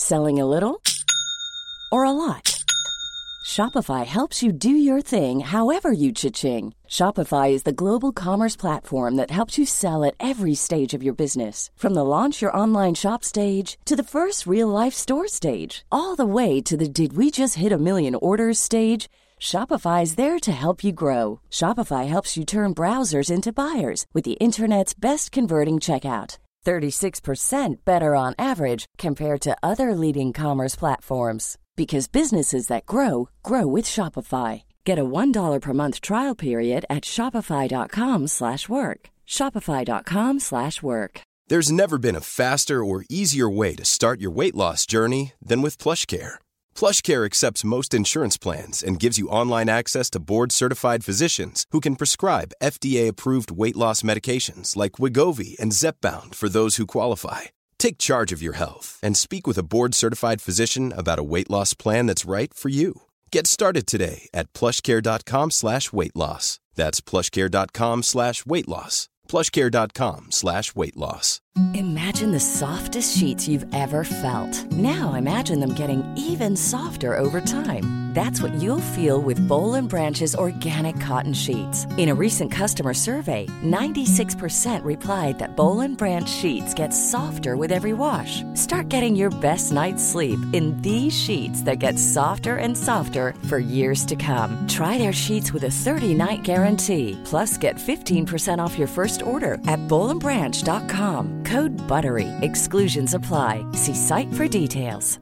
Selling a little or a lot? Shopify helps you do your thing however you cha-ching. Shopify is the global commerce platform that helps you sell at every stage of your business. From the launch your online shop stage to the first real-life store stage, all the way to the did we just hit a million orders stage. Shopify is there to help you grow. Shopify helps you turn browsers into buyers with the internet's best converting checkout. 36% better on average compared to other leading commerce platforms. Because businesses that grow, grow with Shopify. Get a $1 per month trial period at shopify.com/work. Shopify.com/work. There's never been a faster or easier way to start your weight loss journey than with PlushCare. PlushCare accepts most insurance plans and gives you online access to board-certified physicians who can prescribe FDA-approved weight loss medications like Wegovy and Zepbound for those who qualify. Take charge of your health and speak with a board-certified physician about a weight loss plan that's right for you. Get started today at plushcare.com/weightloss. That's plushcare.com/weightloss. plushcare.com/weightloss. Imagine the softest sheets you've ever felt. Now imagine them getting even softer over time. That's what you'll feel with Boll & Branch's organic cotton sheets. In a recent customer survey, 96% replied that Boll & Branch sheets get softer with every wash. Start getting your best night's sleep in these sheets that get softer and softer for years to come. Try their sheets with a 30-night guarantee. Plus, get 15% off your first order at bollandbranch.com. Code BUTTERY. Exclusions apply. See site for details.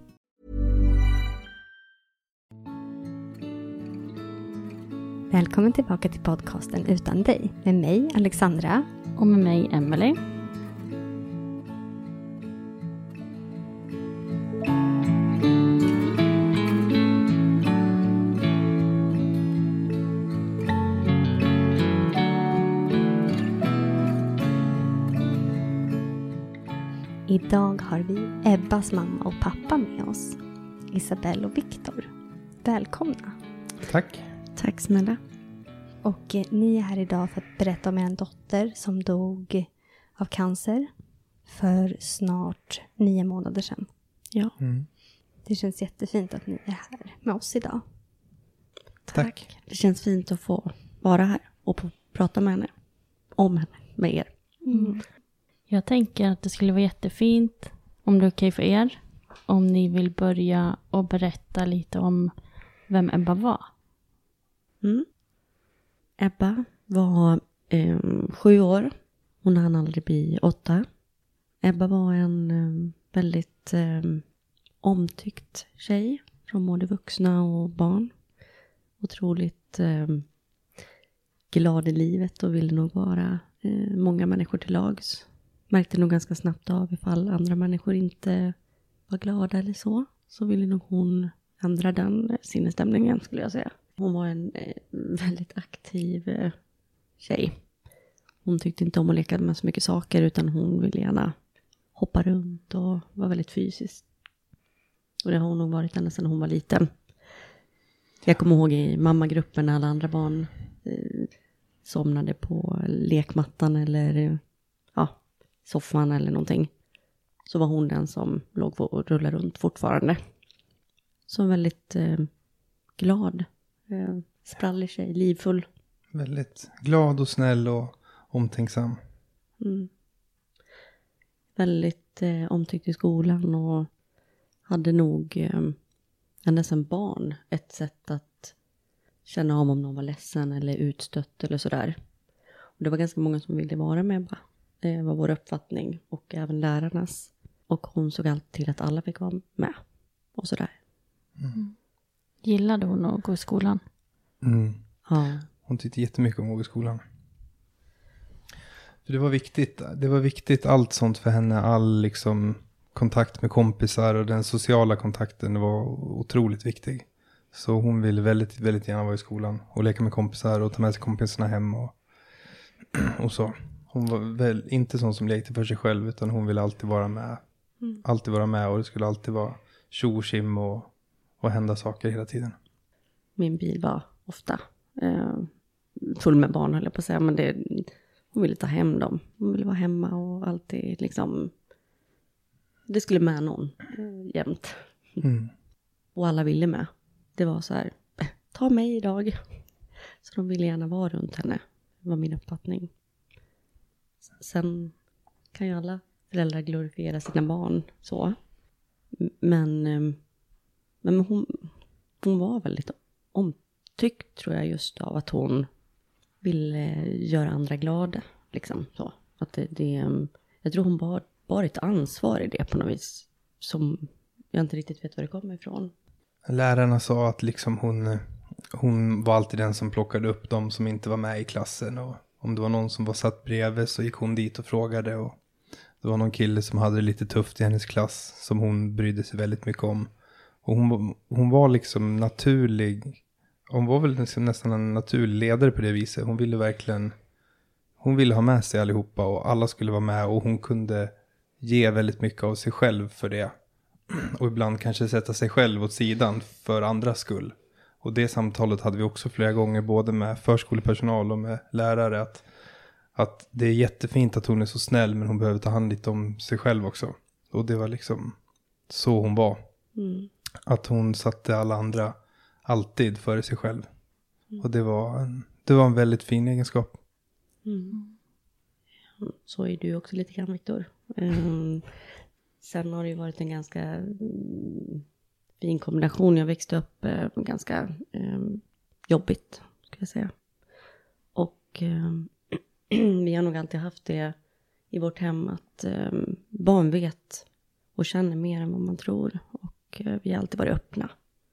Välkommen tillbaka till podcasten Utan dig. Med mig, Alexandra. Och med mig, Emily. Idag har vi Ebbas mamma och pappa med oss. Isabelle och Viktor. Välkomna. Tack. Tack snälla. Och ni är här idag för att berätta om en dotter som dog av cancer för snart 9 månader sedan. Ja. Det känns jättefint att ni är här med oss idag. Tack. Det känns fint att få vara här och prata med henne. Om henne, med er. Mm. Jag tänker att det skulle vara jättefint, om det är okej för er, om ni vill börja och berätta lite om vem Ebba var. Ebba var 7 år. Hon hann aldrig bli 8. Ebba var en väldigt omtyckt tjej från både vuxna och barn. Otroligt glad i livet och ville nog vara många människor till lags. Märkte nog ganska snabbt av ifall andra människor inte var glada eller så ville nog hon ändra den sinnesstämningen, skulle jag säga. Hon var en väldigt aktiv tjej. Hon tyckte inte om att leka med så mycket saker, utan hon ville gärna hoppa runt och var väldigt fysisk. Och det har hon nog varit ända sedan hon var liten. Jag kommer ihåg i mammagruppen när alla andra barn somnade på lekmattan eller soffan eller någonting. Så var hon den som låg och rullade runt fortfarande. Så väldigt glad. Sprallig tjej, livfull. Väldigt glad och snäll och omtänksam. Väldigt omtyckt i skolan och hade nog ända sedan barn ett sätt att känna om någon var ledsen eller utstött eller sådär. Och det var ganska många som ville vara med Ebba. Det var vår uppfattning och även lärarnas. Och hon såg alltid till att alla fick vara med och sådär. Gillade hon att gå i skolan? Ja. Hon tyckte jättemycket om att gå i skolan. För det var viktigt allt sånt för henne. All liksom kontakt med kompisar och den sociala kontakten var otroligt viktig. Så hon ville väldigt, väldigt gärna vara i skolan och leka med kompisar och ta med sig kompisarna hem och så. Hon var väl inte sån som lekte för sig själv, utan hon ville alltid vara med. Alltid vara med, och det skulle alltid vara tjo och tjim och hända saker hela tiden. Min bil var ofta full med barn, höll jag på att säga. Men hon ville ta hem dem. Hon ville vara hemma och alltid liksom det skulle med någon jämt. Och alla ville med. Det var så här, ta mig idag. Så de ville gärna vara runt henne. Det var min uppfattning. Sen kan ju alla föräldrar glorifiera sina barn så. Men hon var väldigt omtyckt, tror jag, just av att hon ville göra andra glada. Liksom så. Att jag tror hon bar ett ansvar i det på något vis. Som jag inte riktigt vet var det kommer ifrån. Lärarna sa att liksom hon var alltid den som plockade upp de som inte var med i klassen. Och om det var någon som var satt bredvid så gick hon dit och frågade. Och det var någon kille som hade det lite tufft i hennes klass som hon brydde sig väldigt mycket om. Och hon var liksom naturlig. Hon var väl liksom nästan en naturlig ledare på det viset. Hon ville ha med sig allihopa och alla skulle vara med. Och hon kunde ge väldigt mycket av sig själv för det. Och ibland kanske sätta sig själv åt sidan för andras skull. Och det samtalet hade vi också flera gånger både med förskolepersonal och med lärare. Att det är jättefint att hon är så snäll men hon behöver ta hand lite om sig själv också. Och det var liksom så hon var. Att hon satte alla andra alltid före sig själv. Och det var en väldigt fin egenskap. Så är du också lite grann, Viktor. Sen har det ju varit en ganska fin kombination. Jag växte upp ganska jobbigt, ska jag säga. Och vi har nog alltid haft det i vårt hem att barn vet och känner mer än vad man tror. Och vi har alltid varit öppna.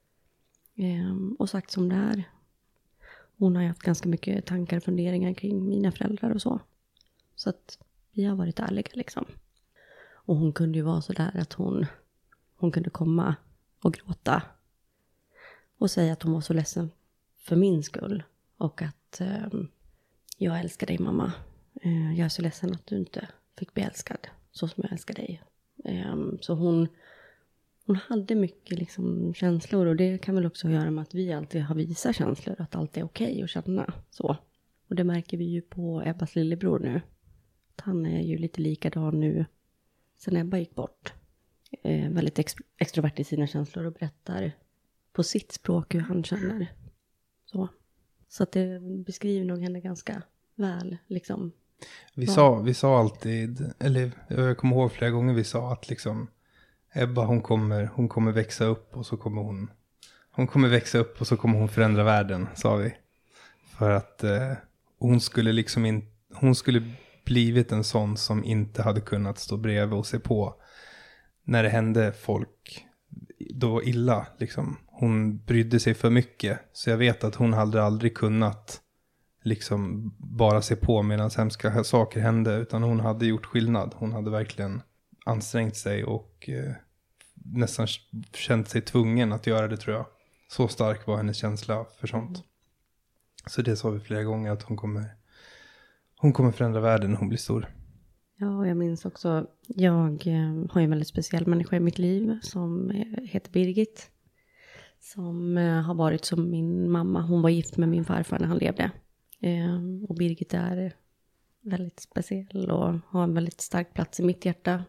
Och sagt som det är. Hon har ju haft ganska mycket tankar och funderingar kring mina föräldrar och så. Så att vi har varit ärliga liksom. Och hon kunde ju vara så där att hon kunde komma och gråta. Och säga att hon var så ledsen för min skull. Och att jag älskar dig, mamma. Jag är så ledsen att du inte fick bli älskad så som jag älskar dig. Så hon hade mycket liksom känslor. Och det kan väl också göra med att vi alltid har visat känslor. Att allt är okej att känna så. Och det märker vi ju på Ebbas lillebror nu. Att han är ju lite likadan nu. Sen Ebba gick bort. Väldigt extrovert i sina känslor. Och berättar på sitt språk hur han känner. Så att det beskriver nog henne ganska väl liksom. Vi sa alltid, eller jag kommer ihåg flera gånger vi sa att liksom Ebba hon kommer växa upp och så kommer hon kommer växa upp och så kommer hon förändra världen, sa vi. För att hon skulle blivit en sån som inte hade kunnat stå bredvid och se på när det hände folk då illa liksom. Hon brydde sig för mycket, så jag vet att hon hade aldrig kunnat liksom bara se på medan hemska saker hände, utan hon hade gjort skillnad. Hon hade verkligen ansträngt sig och nästan känt sig tvungen att göra det, tror jag. Så stark var hennes känsla för sånt. Så det sa vi flera gånger att hon kommer förändra världen när hon blir stor. Ja, och jag minns också, jag har en väldigt speciell människa i mitt liv som heter Birgit. Som har varit som min mamma. Hon var gift med min farfar när han levde. Och Birgit är väldigt speciell och har en väldigt stark plats i mitt hjärta.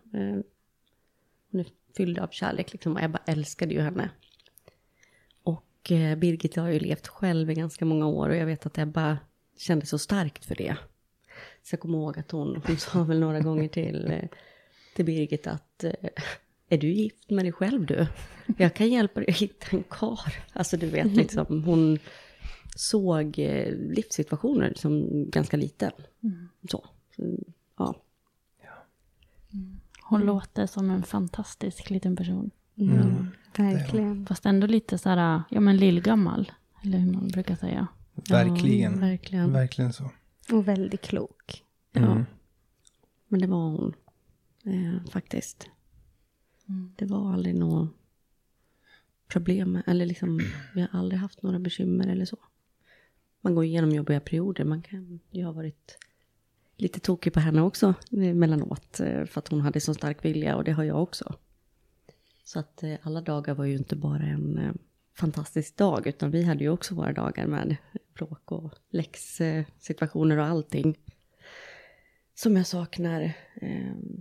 Hon är fylld av kärlek liksom, och Ebba älskade ju henne. Och Birgit har ju levt själv i ganska många år och jag vet att Ebba kände så starkt för det. Så jag kommer ihåg att hon sa väl några gånger till Birgit att är du gift med dig själv du? Jag kan hjälpa dig att hitta en kar. Alltså du vet liksom, hon såg livssituationer som ganska liten. Så ja. Hon låter som en fantastisk liten person. Verkligen. Fast ändå lite så här, ja men lillgammal. Eller hur man brukar säga. Verkligen. Ja, verkligen. Verkligen så. Och väldigt klok. Ja. Men det var hon. Faktiskt. Det var aldrig något problem. Eller liksom, vi har aldrig haft några bekymmer eller så. Man går igenom jobbiga perioder. Jag har varit lite tokig på henne också mellanåt. För att hon hade så stark vilja och det har jag också. Så att alla dagar var ju inte bara en fantastisk dag. Utan vi hade ju också våra dagar med bråk och läxsituationer och allting. Som jag saknar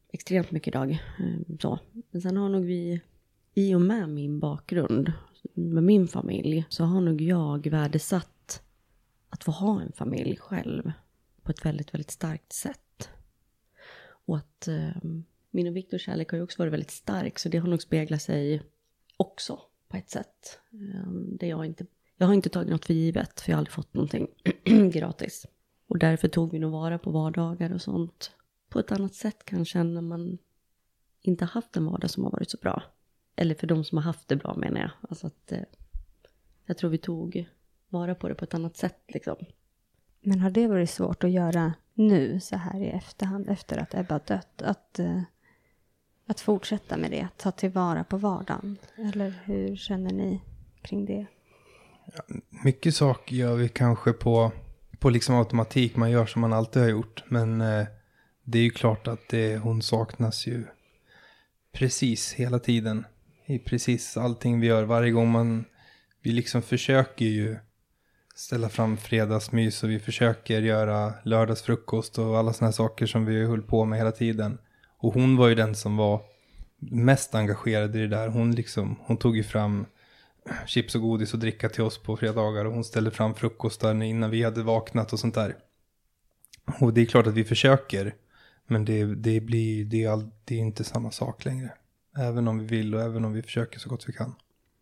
extremt mycket idag. Så. Men sen har nog vi, i och med min bakgrund, med min familj, så har nog jag värdesatt att få ha en familj själv på ett väldigt, väldigt starkt sätt. Och att min och Viktors kärlek har ju också varit väldigt stark, så det har nog speglat sig också på ett sätt. Jag har inte tagit något för givet, för jag har aldrig fått någonting gratis. Och därför tog vi nog vara på vardagar och sånt på ett annat sätt kanske när man inte haft en vardag som har varit så bra. Eller för de som har haft det bra, menar jag. Alltså att jag tror vi tog vara på det på ett annat sätt liksom. Men har det varit svårt att göra nu så här i efterhand efter att Ebba dött? Att fortsätta med det, att ta tillvara på vardagen? Eller hur känner ni kring det? Ja, mycket saker gör vi kanske på liksom automatik. Man gör som man alltid har gjort. Men det är ju klart att hon saknas ju precis hela tiden. I precis allting vi gör. Varje gång vi liksom försöker ju ställa fram fredagsmys och vi försöker göra lördagsfrukost och alla såna här saker som vi höll på med hela tiden. Och hon var ju den som var mest engagerad i det där. Hon tog ju fram chips och godis och dricka till oss på fredagar och hon ställde fram frukostar innan vi hade vaknat och sånt där. Och det är klart att vi försöker, men det är inte samma sak längre. Även om vi vill och även om vi försöker så gott vi kan.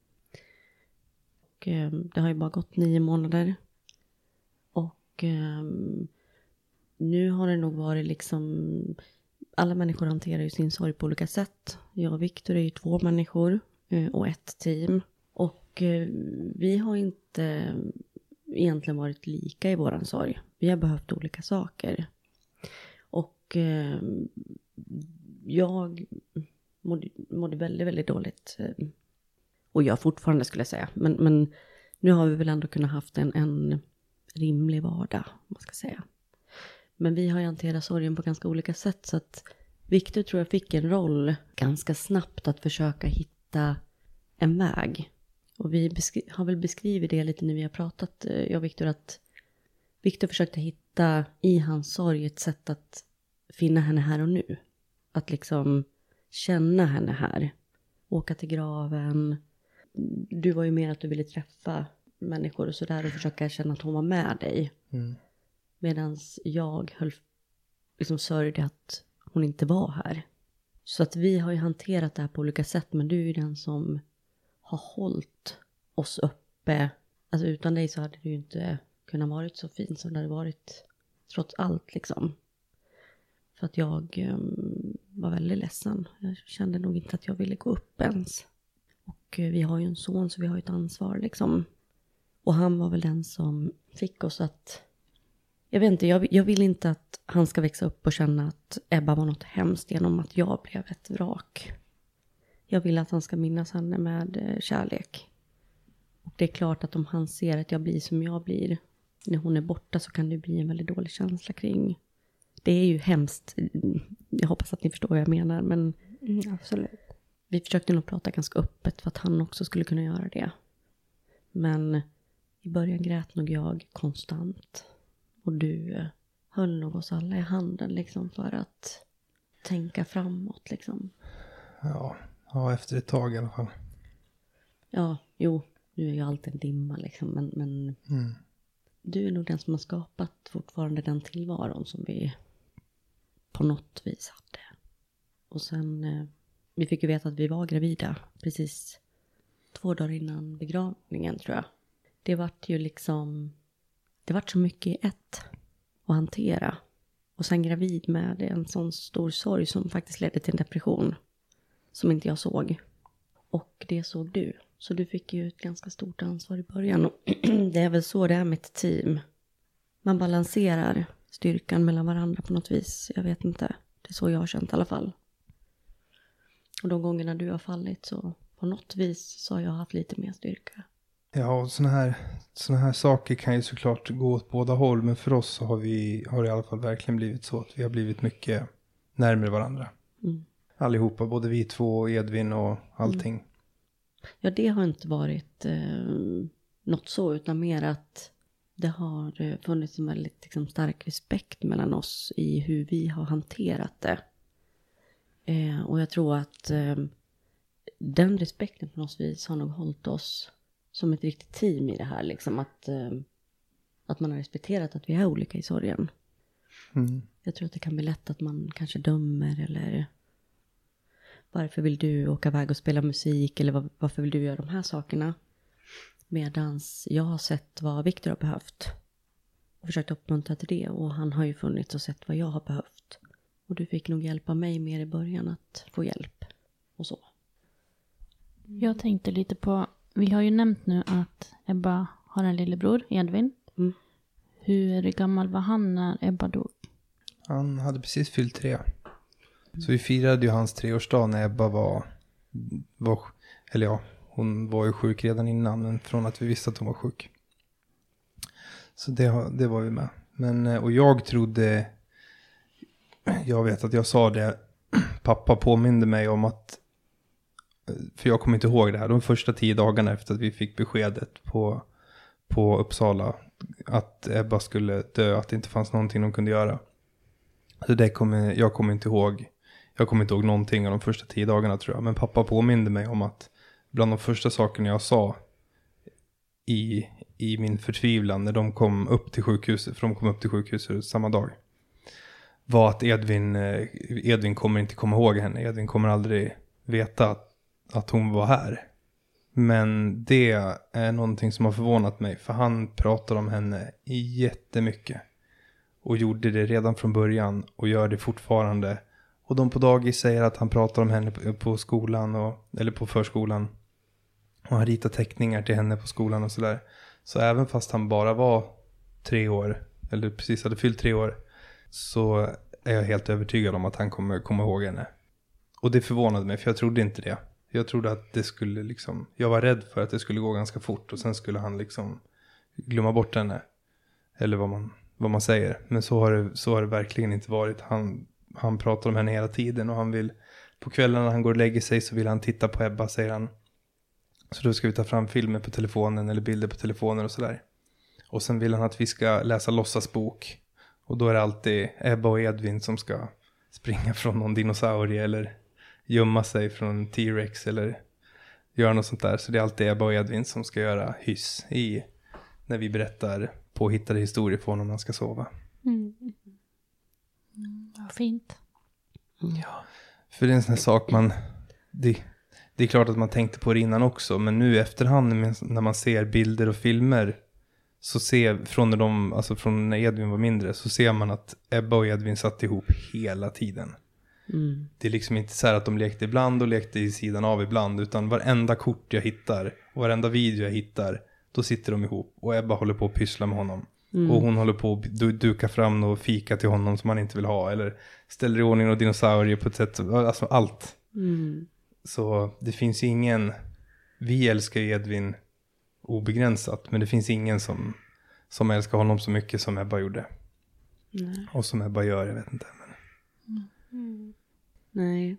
Och det har ju bara gått 9 månader. Och nu har det nog varit liksom, alla människor hanterar ju sin sorg på olika sätt. Jag och Viktor är ju 2 människor och ett team. Och vi har inte egentligen varit lika i våran sorg. Vi har behövt olika saker. Och jag mådde väldigt, väldigt dåligt. Och jag fortfarande skulle jag säga. Men nu har vi väl ändå kunnat haft en rimlig vardag, man ska säga. Men vi har ju hanterat sorgen på ganska olika sätt. Så att Viktor tror jag fick en roll ganska snabbt att försöka hitta en väg. Och vi har väl beskrivit det lite när vi har pratat, jag och Viktor, att Viktor försökte hitta i hans sorg ett sätt att finna henne här och nu. Att liksom känna henne här. Åka till graven. Du var ju mer att du ville träffa människor och sådär och försöka känna att hon var med dig. Mm. Medan jag liksom sörjde att hon inte var här. Så att vi har ju hanterat det här på olika sätt, men du är ju den som har hållit oss uppe. Alltså utan dig så hade det ju inte kunnat varit så fint som det hade varit trots allt liksom. För att jag var väldigt ledsen. Jag kände nog inte att jag ville gå upp ens. Och vi har ju en son så vi har ju ett ansvar liksom. Och han var väl den som fick oss att... Jag vet inte, jag vill inte att han ska växa upp och känna att Ebba var något hemskt genom att jag blev ett vrak. Jag vill att han ska minnas henne med kärlek. Och det är klart att om han ser att jag blir som jag blir när hon är borta så kan det bli en väldigt dålig känsla kring. Det är ju hemskt. Jag hoppas att ni förstår vad jag menar. Men absolut. Vi försökte nog prata ganska öppet för att han också skulle kunna göra det. Men i början grät nog jag konstant. Och du höll nog oss alla i handen liksom för att tänka framåt liksom. Ja, efter ett tag i alla fall. Ja, jo. Nu är ju allt en dimma liksom. Men du är nog den som har skapat fortfarande den tillvaron som vi på något vis hade. Och sen, vi fick ju veta att vi var gravida precis 2 dagar innan begravningen tror jag. Det vart ju liksom, det vart så mycket i ett att hantera. Och sen gravid med en sån stor sorg som faktiskt ledde till en depression. Som inte jag såg. Och det såg du. Så du fick ju ett ganska stort ansvar i början. Och det är väl så det är med ett team. Man balanserar styrkan mellan varandra på något vis. Jag vet inte. Det är så jag har känt i alla fall. Och de gångerna du har fallit så på något vis så har jag haft lite mer styrka. Ja, och såna här saker kan ju såklart gå åt båda håll. Men för oss så har det i alla fall verkligen blivit så att vi har blivit mycket närmare varandra. Mm. Allihopa, både vi 2 och Edvin och allting. Mm. Ja, det har inte varit något så, utan mer att det har funnits en väldigt liksom, stark respekt mellan oss i hur vi har hanterat det. Och jag tror att den respekten på något vis har nog hållit oss som ett riktigt team i det här. Liksom att man har respekterat att vi är olika i sorgen. Jag tror att det kan bli lätt att man kanske dömer eller varför vill du åka iväg och spela musik eller varför vill du göra de här sakerna. Medans jag har sett vad Victor har behövt och försökt uppmuntra till det, och han har ju funnits och sett vad jag har behövt. Och du fick nog hjälpa mig mer i början att få hjälp och så. Jag tänkte lite på, vi har ju nämnt nu att Ebba har en lillebror, Edvin. Hur gammal var han när Ebba dog? Han hade precis fyllt 3. Så vi firade ju hans 3-årsdag när Ebba var eller ja, hon var ju sjuk redan innan, men från att vi visste att hon var sjuk. Så det var vi med. Men, och jag vet att jag sa det, pappa påminde mig om att, för jag kommer inte ihåg det här, de första 10 dagarna efter att vi fick beskedet på Uppsala att Ebba skulle dö, att det inte fanns någonting de kunde göra. Så jag kommer inte ihåg någonting av de första 10 dagarna, tror jag. Men pappa påminde mig om att bland de första sakerna jag sa i min förtvivlan när de kom upp till sjukhuset, för de kom upp till sjukhuset samma dag, var att Edvin kommer inte komma ihåg henne. Edvin kommer aldrig veta att hon var här. Men det är någonting som har förvånat mig, för han pratar om henne jättemycket. Och gjorde det redan från början och gör det fortfarande. Och de på dagis säger att han pratar om henne på skolan eller på förskolan. Och han ritar teckningar till henne på skolan och sådär. Så även fast han bara var 3 år, eller precis hade fyllt 3 år, så är jag helt övertygad om att han kommer komma ihåg henne. Och det förvånade mig, för jag trodde inte det. Jag trodde att det skulle liksom, jag var rädd för att det skulle gå ganska fort och sen skulle han liksom glömma bort henne. Eller vad man säger. Men så har det verkligen inte varit. Han pratar om henne hela tiden, och han vill, på kvällen när han går och lägger sig, så vill han titta på Ebba, säger han. Så då ska vi ta fram filmer på telefonen eller bilder på telefonen och sådär. Och sen vill han att vi ska läsa låtsasbok. Och då är det alltid Ebba och Edvin som ska springa från någon dinosaurie eller gömma sig från en T-Rex eller göra något sånt där. Så det är alltid Ebba och Edvin som ska göra hyss när vi berättar påhittade historier för honom när han ska sova. Vad fint. Ja, för det är en sån här sak det är klart att man tänkte på det innan också, men nu i efterhand när man ser bilder och filmer, så från när Edvin var mindre, så ser man att Ebba och Edvin satt ihop hela tiden. Det är liksom inte så här att de lekte ibland och lekte i sidan av ibland, utan varenda kort jag hittar, varenda video jag hittar, då sitter de ihop, och Ebba håller på att pyssla med honom. Och hon håller på att duka fram och fika till honom som han inte vill ha, eller ställer i ordning och dinosaurier på ett sätt, alltså allt. Så det finns ingen, vi älskar Edvin obegränsat, men det finns ingen som älskar honom så mycket som Ebba gjorde. Nej. Och som Ebba gör, jag vet inte. Nej,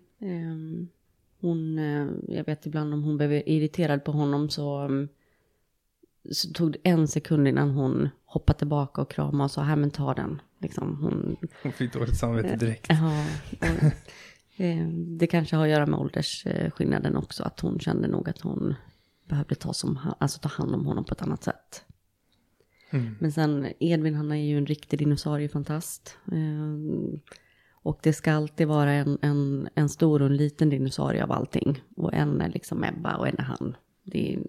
jag vet ibland om hon blev irriterad på honom, så tog det 1 sekund innan hon hoppade tillbaka och kramade och sa, här, men ta den. Liksom, hon fick dåligt samvete direkt. Ja, det kanske har att göra med åldersskillnaden också, att hon kände nog att hon behövde ta hand om honom på ett annat sätt. Men sen Edvin, han är ju en riktig dinosauriefantast. Och det ska alltid vara en stor och en liten dinosaurie av allting. Och en är liksom Ebba och en är han. Det är,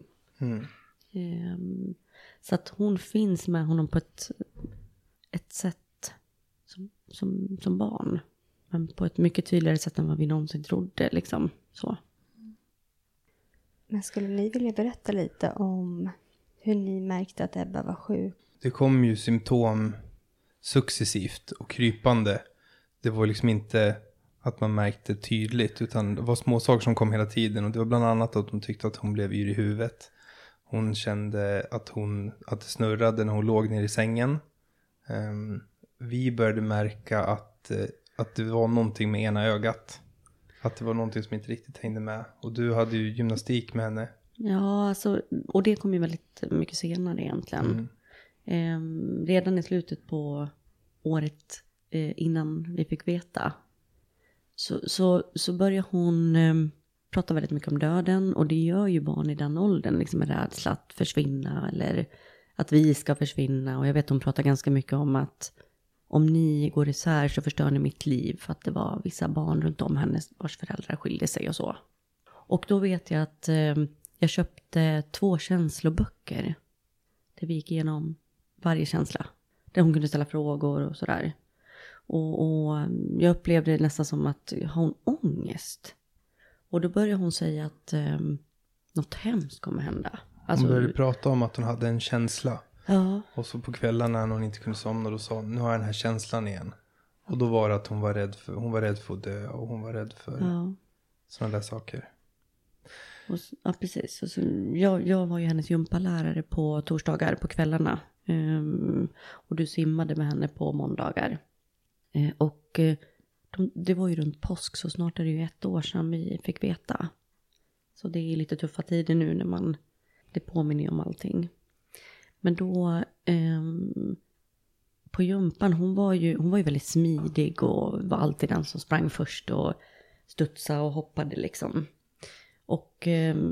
så att hon finns med honom på ett sätt som barn. Men på ett mycket tydligare sätt än vad vi någonsin trodde. Liksom. Så. Men skulle ni vilja berätta lite om hur ni märkte att Ebba var sjuk? Det kom ju symptom successivt och krypande. Det var liksom inte att man märkte tydligt, utan det var små saker som kom hela tiden. Och det var bland annat att hon tyckte att hon blev yr i huvudet. Hon kände att det snurrade när hon låg ner i sängen. Vi började märka att det var någonting med ena ögat. Att det var någonting som inte riktigt hängde med. Och du hade ju gymnastik med henne. Ja, alltså, och det kom ju väldigt mycket senare egentligen. Redan i slutet på året innan vi fick veta, Så börjar hon prata väldigt mycket om döden. Och det gör ju barn i den åldern. Liksom en rädsla att försvinna. Eller att vi ska försvinna. Och jag vet hon pratar ganska mycket om att om ni går isär så förstör ni mitt liv. För att det var vissa barn runt om henne vars föräldrar skilde sig och så. Och då vet jag att jag köpte 2 känsloböcker. Där vi gick igenom varje känsla. Där hon kunde ställa frågor och sådär. Och jag upplevde det nästan som att har hon ångest? Och då började hon säga att något hemskt kommer hända. Alltså, hon började prata om att hon hade en känsla. Ja. Och så på kvällarna när hon inte kunde somna, då sa hon, nu har jag den här känslan igen. Och då var det att hon var rädd för att dö. Och hon var rädd för sådana där saker. Och, ja, precis. Och så, jag var ju hennes gympalärare på torsdagar på kvällarna. Och du simmade med henne på måndagar. Och det var ju runt påsk, så snart är det ju 1 år sedan vi fick veta. Så det är lite tuffa tider nu när det påminner om allting. Men då på gympan, hon var ju väldigt smidig och var alltid den som sprang först och studsade och hoppade liksom. Och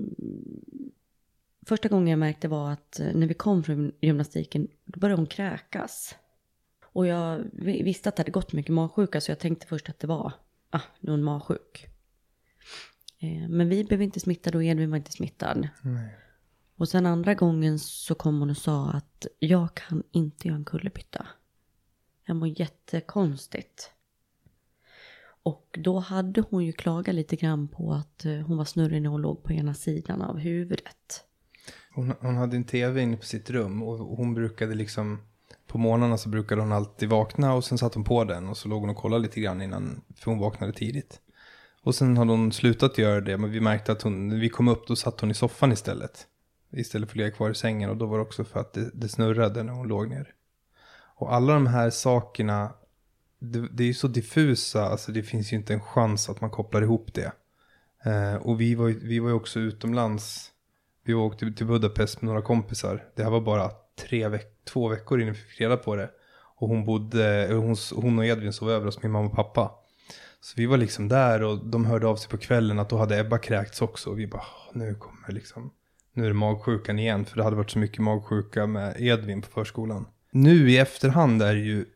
första gången jag märkte var att när vi kom från gymnastiken, då började hon kräkas. Och jag visste att det hade gått mycket magsjuka, så jag tänkte först att det var någon magsjuk. Men vi blev inte smittade och Edvin var inte smittad. Nej. Och sen andra gången så kom hon och sa att jag kan inte göra en kullerbytta. Jag mår jättekonstigt. Och då hade hon ju klagat lite grann på att hon var snurrig när hon låg på ena sidan av huvudet. Hon hade en tv inne på sitt rum och hon brukade liksom, på morgnarna så brukade hon alltid vakna och sen satt hon på den och så låg hon och kollade lite grann innan, för hon vaknade tidigt. Och sen hade hon slutat göra det, men vi märkte att när vi kom upp då satt hon i soffan istället för att ligga kvar i sängen, och då var det också för att det snurrade när hon låg ner. Och alla de här sakerna, det är ju så diffusa, alltså det finns ju inte en chans att man kopplar ihop det. Och vi var ju också utomlands. Vi åkte till Budapest med några kompisar. Det här var bara 2 veckor innan vi fick reda på det. Och hon och Edvin sov över hos min mamma och pappa. Så vi var liksom där och de hörde av sig på kvällen att då hade Ebba kräkts också. Och vi bara, nu är det magsjukan igen. För det hade varit så mycket magsjuka med Edvin på förskolan. Nu i efterhand är det ju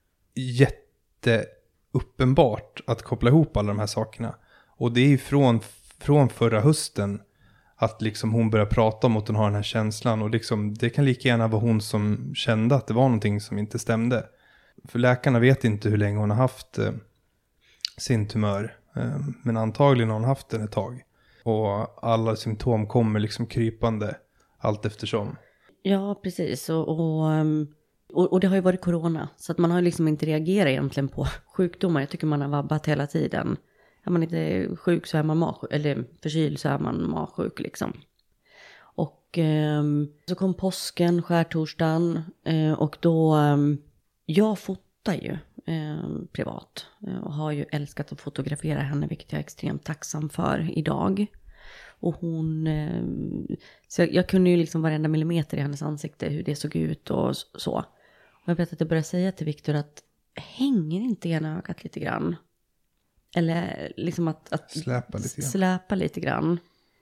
jätteuppenbart att koppla ihop alla de här sakerna. Och det är ju från förra hösten att liksom hon börjar prata om att hon har den här känslan. Och liksom, det kan lika gärna vara hon som kände att det var någonting som inte stämde. För läkarna vet inte hur länge hon har haft sin tumör. Men antagligen har hon haft den ett tag. Och alla symptom kommer liksom krypande allt eftersom. Ja, precis. Och det har ju varit corona. Så att man har liksom inte reagerat egentligen på sjukdomar. Jag tycker man har vabbat hela tiden. Är man inte sjuk så är man magsjuk. Eller förkyld så är man magsjuk liksom. Och så kom påsken, skärtorsdagen. Och då, jag fotar ju privat. Och har ju älskat att fotografera henne, vilket jag är extremt tacksam för idag. Och hon, så jag kunde ju liksom varenda millimeter i hennes ansikte, hur det såg ut och så. Och jag vet att jag började säga till Viktor att hänger inte ena ögat lite grann? Eller liksom att släpa lite grann.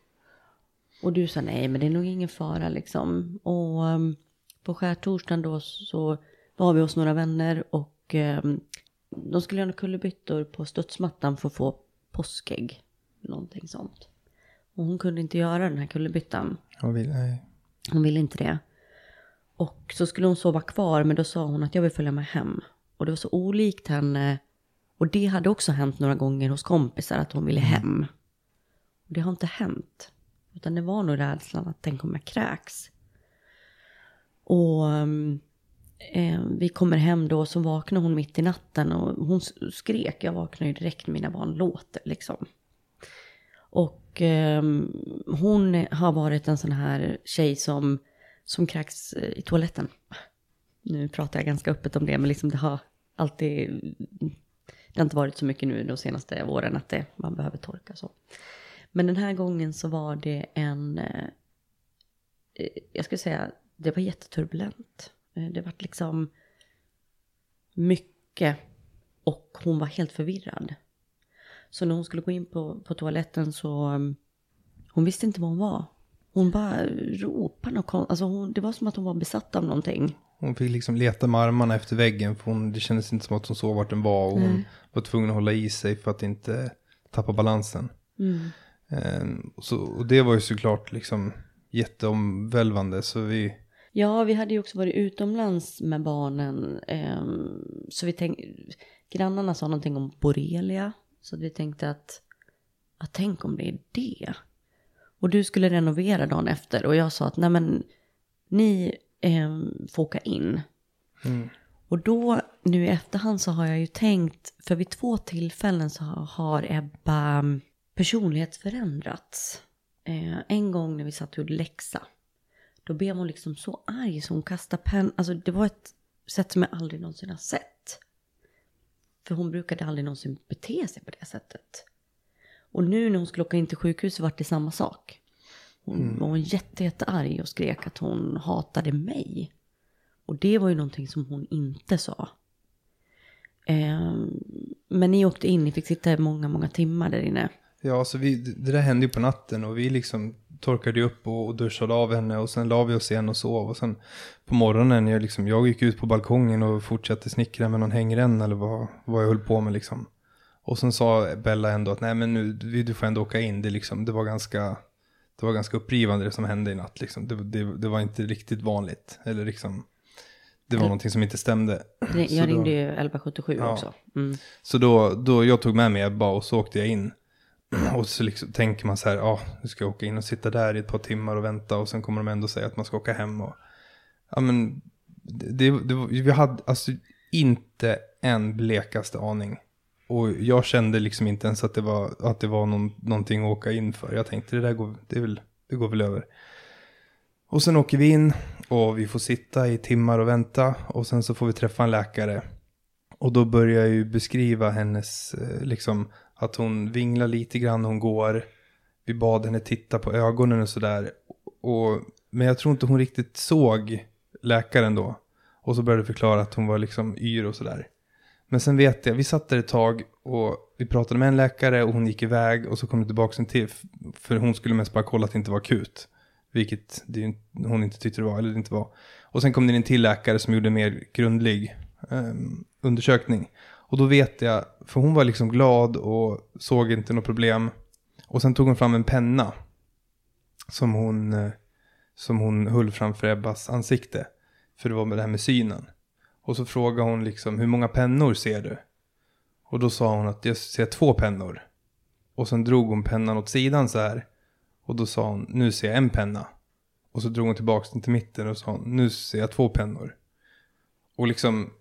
Och du sa nej, men det är nog ingen fara liksom. Och på skärtorsdagen då så var vi hos några vänner och de skulle göra kullerbyttor på studsmattan för att få påskägg. Någonting sånt. Och hon kunde inte göra den här kullerbyttan. Hon ville inte det. Och så skulle hon sova kvar, men då sa hon att jag vill följa med hem. Och det var så olikt henne. Och det hade också hänt några gånger hos kompisar att hon ville hem. Och det har inte hänt. Utan det var nog rädslan att tänk om jag kräks. Och vi kommer hem då, så vaknar hon mitt i natten och hon skrek. Jag vaknar ju direkt när mina barn låter liksom. Och hon har varit en sån här tjej som kräks i toaletten. Nu pratar jag ganska öppet om det, men liksom det har inte varit så mycket nu de senaste åren att man behöver torka så. Men den här gången så var det jag skulle säga, det var jätteturbulent. Det var liksom mycket och hon var helt förvirrad. Så när hon skulle gå in på toaletten så hon visste inte vad hon var. Hon bara ropade alltså det var som att hon var besatt av någonting. Hon fick liksom leta med armarna efter väggen för det kändes inte som att hon såg vart den var och hon var tvungen att hålla i sig för att inte tappa balansen. Och det var ju såklart liksom jätteomvälvande så vi hade ju också varit utomlands med barnen så vi tänkte, grannarna sa någonting om borrelia så vi tänkte att tänk om det är det. Och du skulle renovera dagen efter och jag sa att nej men ni får åka in. Och då nu i efterhand så har jag ju tänkt, för vid 2 tillfällen så har Ebba personlighet förändrats. En gång när vi satt och gjorde läxa. Då blev hon liksom så arg så hon kastade pennan. Alltså det var ett sätt som jag aldrig någonsin har sett. För hon brukade aldrig någonsin bete sig på det sättet. Och nu när hon skulle åka in till sjukhus var det samma sak. Hon var jättearg och skrek att hon hatade mig. Och det var ju någonting som hon inte sa. Men ni åkte in, ni fick sitta många timmar där inne. Ja, så det där hände ju på natten och vi liksom torkade upp och duschade av henne och sen la vi oss igen och sov. Och sen på morgonen, jag gick ut på balkongen och fortsatte snickra med någon hängränna eller vad jag höll på med liksom. Och sen sa Bella ändå att nej men nu, du får ändå åka in. Det var ganska upprivande det som hände i natt liksom. Det var inte riktigt vanligt. Eller liksom, det var någonting som inte stämde. Jag ringde ju 1177 också. Så då jag tog med mig Ebba och så åkte jag in. Och så liksom tänker man så här, nu ska jag åka in och sitta där i ett par timmar och vänta. Och sen kommer de ändå säga att man ska åka hem. Och, ja men, vi hade alltså inte en blekaste aning. Och jag kände liksom inte ens att det var någonting att åka in för. Jag tänkte det går väl över. Och sen åker vi in och vi får sitta i timmar och vänta. Och sen så får vi träffa en läkare. Och då börjar jag ju beskriva hennes, liksom, att hon vinglar lite grann när hon går. Vi bad henne titta på ögonen och sådär. Men jag tror inte hon riktigt såg läkaren då. Och så började jag förklara att hon var liksom yr och sådär. Men sen vet jag, vi satt där ett tag och vi pratade med en läkare och hon gick iväg. Och så kom det tillbaka en till, för hon skulle mest bara kolla att det inte var akut. Vilket hon inte tyckte det var, eller det inte var. Och sen kom det in en till läkare som gjorde mer grundlig undersökning. Och då vet jag, för hon var liksom glad och såg inte något problem. Och sen tog hon fram en penna som hon höll framför Ebbas ansikte. För det var med det här med synen. Och så frågade hon liksom, hur många pennor ser du? Och då sa hon att jag ser 2 pennor. Och sen drog hon pennan åt sidan så här. Och då sa hon, nu ser jag 1 penna. Och så drog hon tillbaka den till mitten och sa hon, nu ser jag 2 pennor. Och liksom,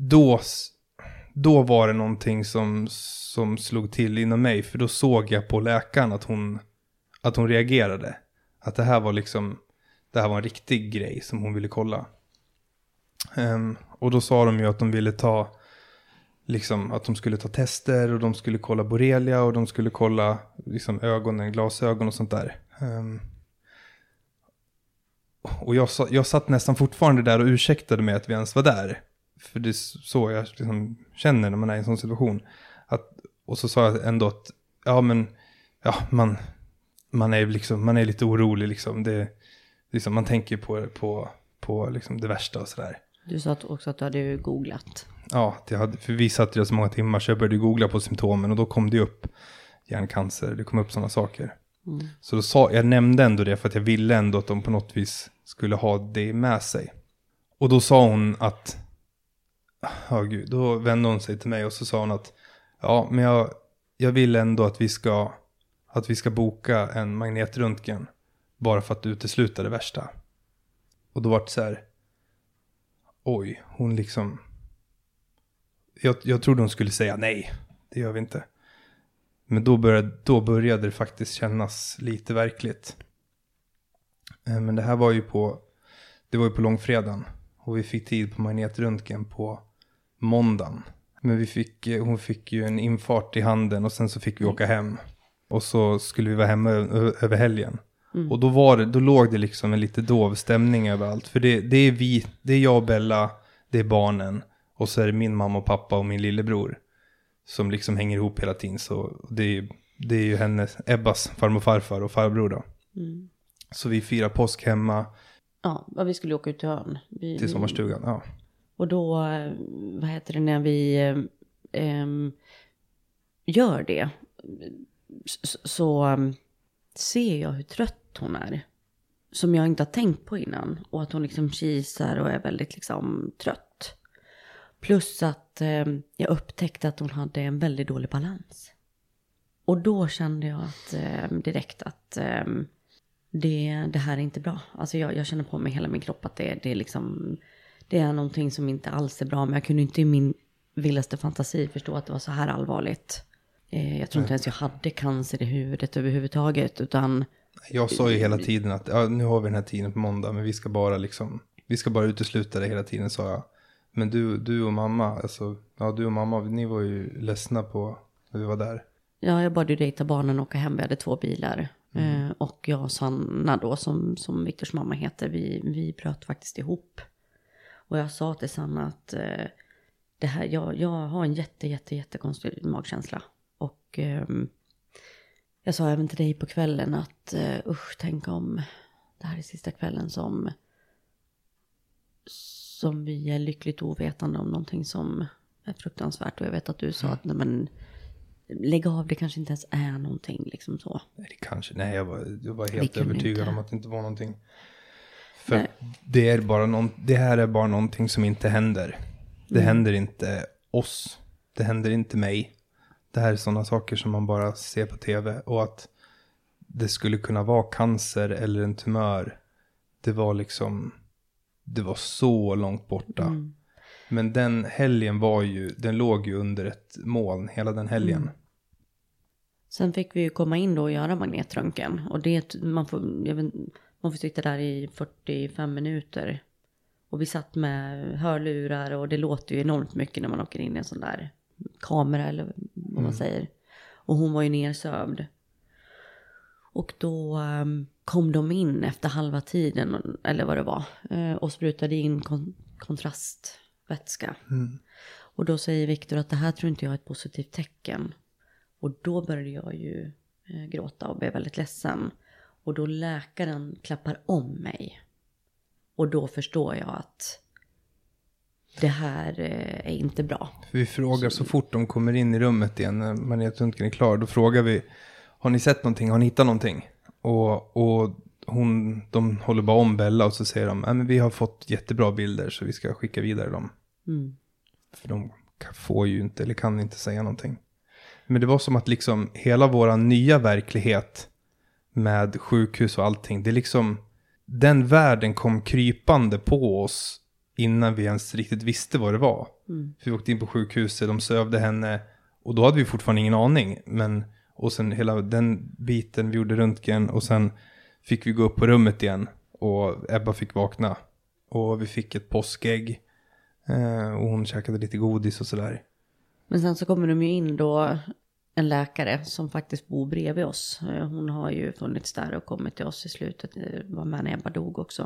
då var det någonting som slog till inom mig. För då såg jag på läkaren att hon reagerade. Att det här var en riktig grej som hon ville kolla. Och då sa de ju att de ville ta, liksom, att de skulle ta tester och de skulle kolla borrelia och de skulle kolla liksom ögonen, glasögon och sånt där. Och jag satt nästan fortfarande där och ursäktade mig att vi ens var där. För det är så jag liksom känner när man är i en sån situation. Och så sa jag ändå att man är lite orolig liksom. Det liksom, man tänker på liksom det värsta och sådär. Du sa också att du hade googlat. Ja, för vi satt ju så många timmar så jag började googla på symptomen och då kom det upp hjärncancer, det kom upp sådana saker. Så då jag nämnde ändå det för att jag ville ändå att de på något vis skulle ha det med sig. Och då sa hon att, då vände hon sig till mig och så sa hon att men jag vill ändå att vi ska boka en magnetröntgen bara för att utesluta det värsta. Och då var det så här, hon liksom, jag trodde hon skulle säga nej, det gör vi inte. Men då började det faktiskt kännas lite verkligt. Men det var ju på långfredagen. Och vi fick tid på magnetröntgen på måndagen. Men hon fick ju en infart i handen och sen så fick vi åka hem. Och så skulle vi vara hemma över helgen. Och då låg det liksom en lite dov stämning överallt. För det är jag och Bella, det är barnen. Och så är det min mamma och pappa och min lillebror. som liksom hänger ihop hela tiden. Så det är ju hennes, Ebbas farmor och farfar och farbror då. Mm. Så vi firar påsk hemma. Ja, vi skulle åka ut till ön. Till sommarstugan, ja. Och då, när vi gör det så ser jag hur trött hon är. Som jag inte har tänkt på innan. Och att hon liksom kisar och är väldigt liksom trött. Plus att jag upptäckte att hon hade en väldigt dålig balans. Och då kände jag att, direkt att det här är inte bra. Alltså jag känner på mig hela min kropp att det är liksom, det är någonting som inte alls är bra. Men jag kunde inte i min vildaste fantasi förstå att det var så här allvarligt. Jag tror inte ens jag hade cancer i huvudet överhuvudtaget, utan... Jag sa ju hela tiden att nu har vi den här tiden på måndag, men vi ska bara utesluta det hela tiden, sa jag. Men du och mamma, alltså, du och mamma, ni var ju ledsna på när vi var där. Ja, jag bad ju dig ta barnen och åka hem, vi hade 2 bilar. Och jag och Sanna då, som Viktors mamma heter, vi bröt faktiskt ihop. Och jag sa till Sanna att det här, jag har en jättekonstig magkänsla. Och jag sa även till dig på kvällen att tänk om det här är sista kvällen som vi är lyckligt ovetande om någonting som är fruktansvärt. Och jag vet att du sa att nej, men lägg av, det kanske inte ens är någonting liksom så. Nej, jag var helt övertygad om att det inte var någonting. För det här är bara någonting som inte händer. Det händer inte oss. Det händer inte mig. Det här är sådana saker som man bara ser på tv. Och att det skulle kunna vara cancer eller en tumör. Det var så långt borta. Mm. Men den helgen den låg ju under ett moln hela den helgen. Mm. Sen fick vi ju komma in då och göra magnetröntgen. Och man får sitta där i 45 minuter. Och vi satt med hörlurar och det låter ju enormt mycket när man åker in i en sån där kamera eller vad man säger. Och hon var ju nersövd. Och då kom de in efter halva tiden eller vad det var. Och sprutade in kontrastvätska. Mm. Och då säger Viktor att det här tror inte jag är ett positivt tecken. Och då började jag ju gråta och blev väldigt ledsen. Och då läkaren klappar om mig. Och då förstår jag att det här är inte bra. Vi frågar så fort de kommer in i rummet igen, när magnetröntgen är klar, då frågar vi, har ni sett någonting, har ni hittat någonting? Och de håller bara om Bella och så säger de, men vi har fått jättebra bilder så vi ska skicka vidare dem. Mm. För de får ju inte, eller kan inte säga någonting. Men det var som att liksom hela våra nya verklighet med sjukhus och allting, det liksom, den världen kom krypande på oss innan vi ens riktigt visste vad det var. Mm. För vi åkte in på sjukhuset, de sövde henne och då hade vi fortfarande ingen aning. Och sen hela den biten, vi gjorde röntgen och sen fick vi gå upp på rummet igen och Ebba fick vakna. Och vi fick ett påskägg och hon käkade lite godis och sådär. Men sen så kommer de ju in då, en läkare som faktiskt bor bredvid oss. Hon har ju funnits där och kommit till oss i slutet, var med när Ebba dog också.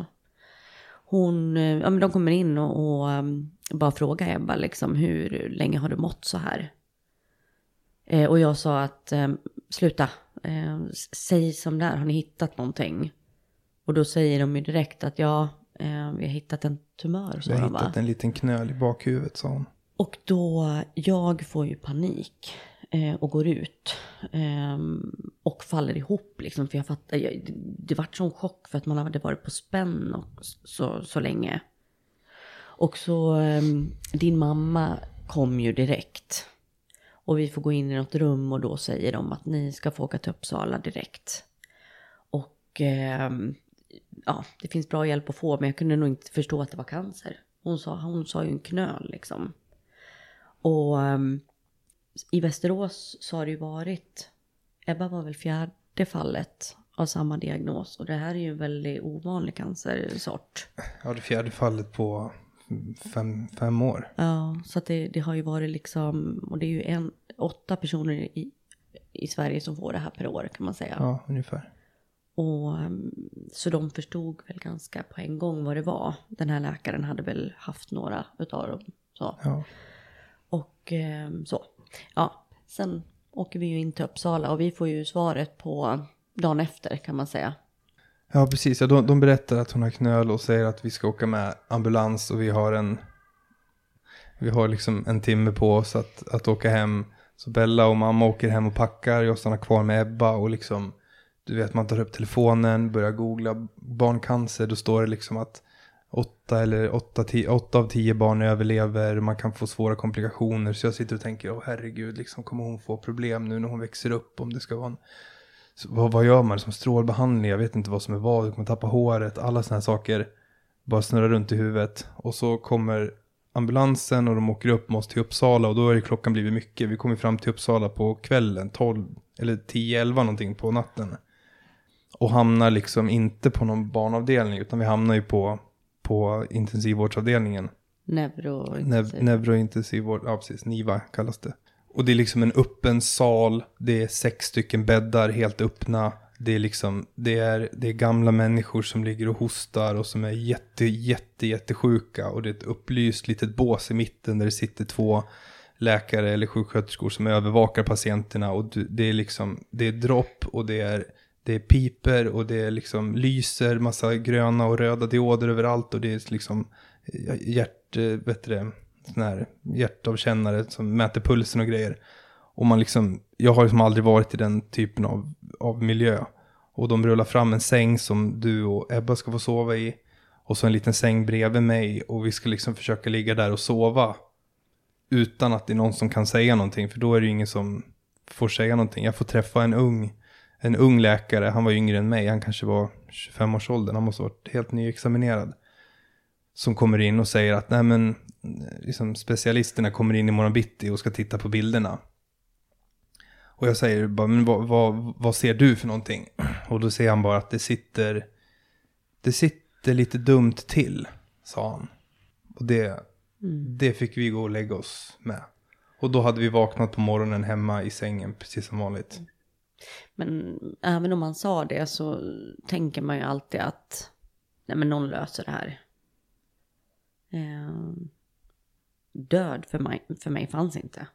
De kommer in och bara frågar Ebba liksom, hur länge har du mått så här? Och jag sa att sluta, säg som där, har ni hittat någonting? Och då säger de ju direkt att vi har hittat en tumör. Vi har hittat en liten knöl i bakhuvudet, sa hon. Och då, jag får ju panik och går ut och faller ihop liksom, för jag fattar, det var sån chock för att man hade varit på spänn och så länge. Och så din mamma kom ju direkt och vi får gå in i något rum och då säger de att ni ska få åka till Uppsala direkt. Och det finns bra hjälp att få, men jag kunde nog inte förstå att det var cancer. Hon sa ju en knöl liksom. Och i Västerås så har det ju varit, Ebba var väl 4:e fallet av samma diagnos. Och det här är ju en väldigt ovanlig cancersort. Ja, det 4:e fallet på 5 år. Ja, så att det har ju varit liksom, och det är ju 8 personer i Sverige som får det här per år kan man säga. Ja, ungefär. Och så de förstod väl ganska på en gång vad det var. Den här läkaren hade väl haft några utav dem. Så. Ja. Och så. Ja, sen åker vi ju in till Uppsala och vi får ju svaret på dagen efter kan man säga. Ja, precis. Ja, de berättar att hon har knöl och säger att vi ska åka med ambulans och vi har liksom en timme på oss att åka hem. Så Bella och mamma åker hem och packar. Jag stannar kvar med Ebba och liksom, du vet, man tar upp telefonen, börjar googla barncancer. Då står det liksom att 8 av 10 barn överlever. Man kan få svåra komplikationer. Så jag sitter och tänker, herregud, liksom, kommer hon få problem nu när hon växer upp? Om det ska vara vad gör man som strålbehandling? Jag vet inte vad som är vad. Du kommer tappa håret. Alla såna här saker bara snurrar runt i huvudet. Och så kommer ambulansen och de åker upp med oss till Uppsala. Och då är klockan blivit mycket. Vi kommer fram till Uppsala på kvällen. 12 eller 10-11 någonting på natten. Och hamnar liksom inte på någon barnavdelning. Utan vi hamnar ju på intensivvårdsavdelningen. Neurointensivvård. Ja, precis. NIVA kallas det. Och det är liksom en öppen sal. Det är 6 stycken bäddar helt öppna. Det är liksom, det är gamla människor som ligger och hostar och som är jättesjuka. Och det är ett upplyst litet bås i mitten där det sitter 2 läkare eller sjuksköterskor som övervakar patienterna. Och det är liksom, det är dropp och det är piper och det är liksom lyser, massa gröna och röda dioder överallt. Och det är liksom hjärtavkännare som mäter pulsen och grejer. Och man liksom, jag har liksom aldrig varit i den typen av miljö. Och de rullar fram en säng som du och Ebba ska få sova i. Och så en liten säng bredvid mig. Och vi ska liksom försöka ligga där och sova. Utan att det är någon som kan säga någonting. För då är det ju ingen som får säga någonting. Jag får träffa en ung läkare. Han var yngre än mig. Han kanske var 25 års ålder. Han måste ha varit helt nyexaminerad. Som kommer in och säger att nej men, liksom specialisterna kommer in i morgon bitti och ska titta på bilderna. Och jag säger bara, men vad ser du för någonting? Och då säger han bara att det sitter lite dumt till, sa han. Och det fick vi gå och lägga oss med. Och då hade vi vaknat på morgonen hemma i sängen, precis som vanligt. Men även om man sa det så tänker man ju alltid att nej men någon löser det här. Död för mig fanns inte.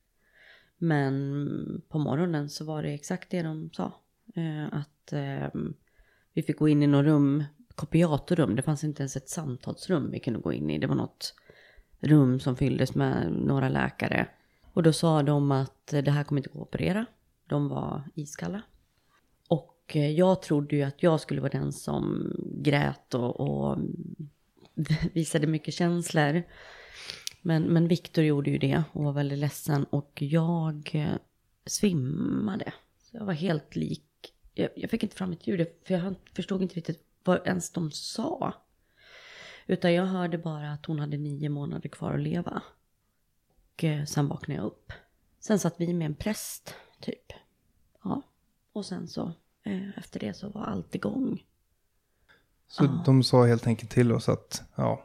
Men på morgonen så var det exakt det de sa. Att vi fick gå in i något rum, kopiatorrum. Det fanns inte ens ett samtalsrum vi kunde gå in i. Det var något rum som fylldes med några läkare. Och då sa de att det här kommer inte gå att operera. De var iskalla. Och jag trodde ju att jag skulle vara den som grät och visade mycket känslor. Men Victor gjorde ju det och var väldigt ledsen. Och jag svimmade. Så jag var helt lik. Jag fick inte fram ett ljud. För jag förstod inte riktigt vad ens de sa. Utan jag hörde bara att hon hade 9 månader kvar att leva. Och sen vaknade jag upp. Sen satt vi med en präst typ. Ja. Och sen så efter det så var allt igång. Så de sa helt enkelt till oss att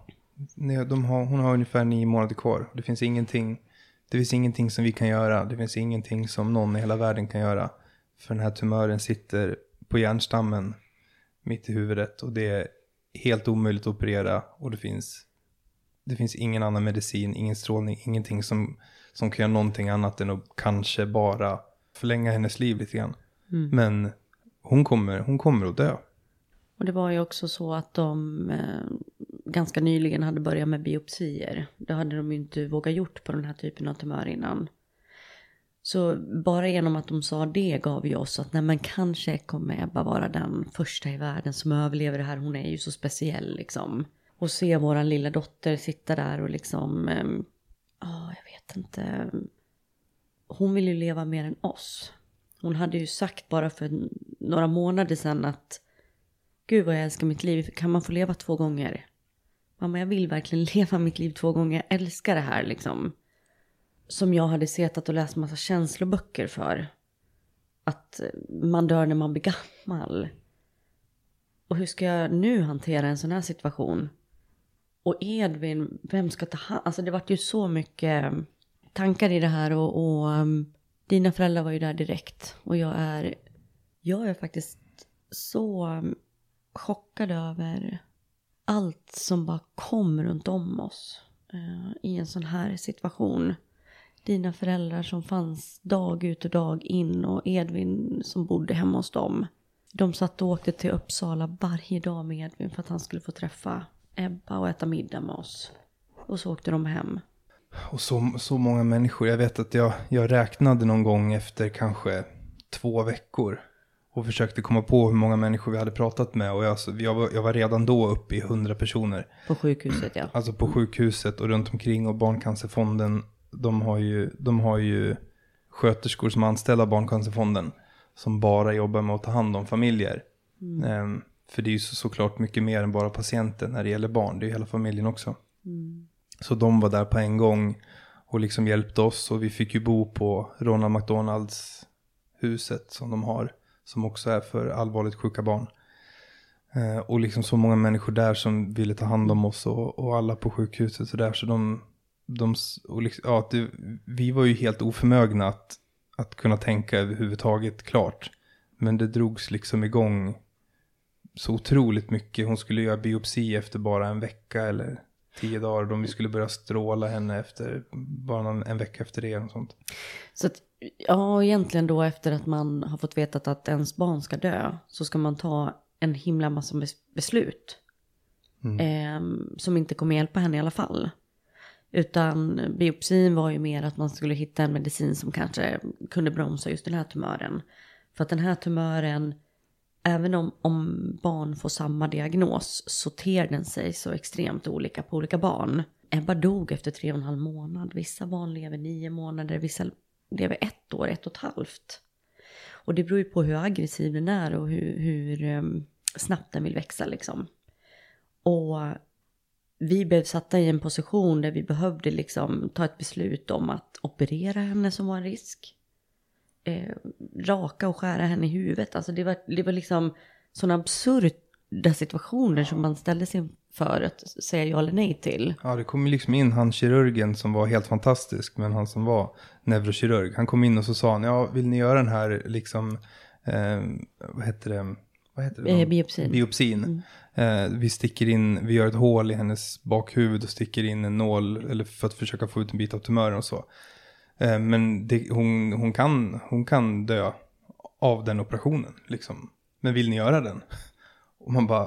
hon har ungefär 9 månader kvar. Det finns ingenting som vi kan göra. Det finns ingenting som någon i hela världen kan göra. För den här tumören sitter på hjärnstammen mitt i huvudet. Och det är helt omöjligt att operera. Och det finns ingen annan medicin, ingen strålning, ingenting som kan göra någonting annat än att kanske bara förlänga hennes liv lite grann. Mm. Men hon kommer att dö. Och det var ju också så att de ganska nyligen hade börjat med biopsier. Det hade de ju inte vågat gjort på den här typen av tumör innan. Så bara genom att de sa det gav ju oss att nej men kanske kommer Ebba vara den första i världen som överlever det här. Hon är ju så speciell liksom. Och se våran lilla dotter sitta där och liksom, jag vet inte. Hon vill ju leva mer än oss. Hon hade ju sagt bara för några månader sedan att gud vad jag älskar mitt liv. Kan man få leva 2 gånger? Mamma, jag vill verkligen leva mitt liv 2 gånger. Jag älskar det här liksom. Som jag hade sett och läst massa känsloböcker för. Att man dör när man blir gammal. Och hur ska jag nu hantera en sån här situation? Och Edvin, vem ska ta hand? Alltså det var ju så mycket tankar i det här. Och dina föräldrar var ju där direkt. Och jag är faktiskt så chockad över allt som bara kom runt om oss i en sån här situation. dina föräldrar som fanns dag ut och dag in och Edvin som bodde hemma hos dem. De satt och åkte till Uppsala varje dag med Edvin för att han skulle få träffa Ebba och äta middag med oss. Och så åkte de hem. Och så många människor. Jag vet att jag räknade någon gång efter kanske 2 veckor. Och försökte komma på hur många människor vi hade pratat med. Och jag var redan då uppe i 100 personer. På sjukhuset, ja. Alltså på sjukhuset och runt omkring. Och Barncancerfonden, de har ju sköterskor som är anställda av Barncancerfonden. Som bara jobbar med att ta hand om familjer. För det är ju såklart mycket mer än bara patienten när det gäller barn. Det är ju hela familjen också. Så de var där på en gång och liksom hjälpte oss. Och vi fick ju bo på Ronald McDonalds huset som de har. Som också är för allvarligt sjuka barn. Och liksom så många människor där som ville ta hand om oss. Och alla på sjukhuset och där. Så vi var ju helt oförmögna att kunna tänka överhuvudtaget klart. Men det drogs liksom igång så otroligt mycket. Hon skulle göra biopsi efter bara en vecka eller 10 dagar. Då vi skulle börja stråla henne efter bara en vecka efter det och sånt. Så att, ja, egentligen då efter att man har fått veta att ens barn ska dö. Så ska man ta en himla massa beslut. Som inte kommer hjälpa henne i alla fall. Utan biopsin var ju mer att man skulle hitta en medicin som kanske kunde bromsa just den här tumören. För att den här tumören, även om barn får samma diagnos, så ter den sig så extremt olika på olika barn. Ebba dog efter 3,5 månader. Vissa barn lever 9 månader, vissa lever 1 år, 1,5. Och det beror ju på hur aggressiv den är och hur snabbt den vill växa liksom. Och vi blev satta i en position där vi behövde liksom ta ett beslut om att operera henne som var en risk. Raka och skära henne i huvudet. Alltså det var liksom sådana absurda situationer som man ställde sig inför att säga ja eller nej till. Ja, det kom liksom in han kirurgen som var helt fantastisk, men han som var neurokirurg. Han kom in och så sa han, ja, vill ni göra den här liksom, vad heter det? Biopsin. Vi gör ett hål i hennes bakhuvud och sticker in en nål eller för att försöka få ut en bit av tumören och så. Men hon kan dö av den operationen liksom. Men vill ni göra den? Och man bara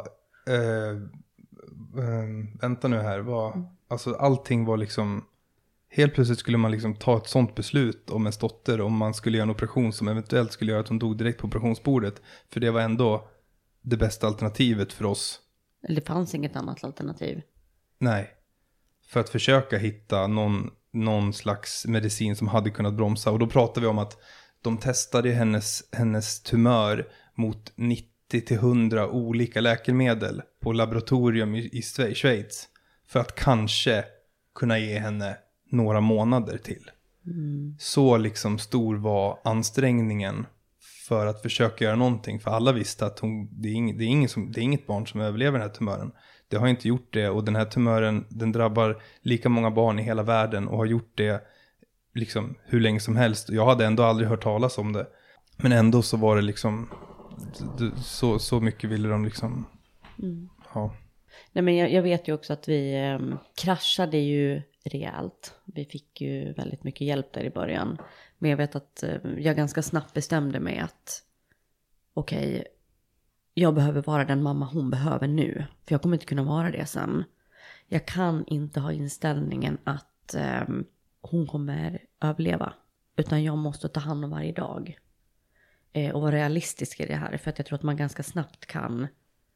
vänta nu här, alltså allting var liksom, helt plötsligt skulle man liksom ta ett sånt beslut om ens dotter, om man skulle göra en operation som eventuellt skulle göra att hon dog direkt på operationsbordet, för det var ändå det bästa alternativet för oss. Eller det fanns inget annat alternativ. Nej. För att försöka hitta någon slags medicin som hade kunnat bromsa. Och då pratar vi om att de testade hennes tumör mot 90-100 olika läkemedel på laboratorium i Schweiz. För att kanske kunna ge henne några månader till. Så liksom stor var ansträngningen för att försöka göra någonting. För alla visste att det är inget barn som överlever den här tumören. Det har inte gjort det, och den här tumören, den drabbar lika många barn i hela världen och har gjort det liksom hur länge som helst. Jag hade ändå aldrig hört talas om det. Men ändå så var det liksom så mycket ville de liksom ha. Nej, men jag vet ju också att vi kraschade ju rejält. Vi fick ju väldigt mycket hjälp där i början. Men jag vet att jag ganska snabbt bestämde mig att okej, jag behöver vara den mamma hon behöver nu. För jag kommer inte kunna vara det sen. Jag kan inte ha inställningen att hon kommer överleva. Utan jag måste ta hand om varje dag. Och vara realistisk i det här. För att jag tror att man ganska snabbt kan.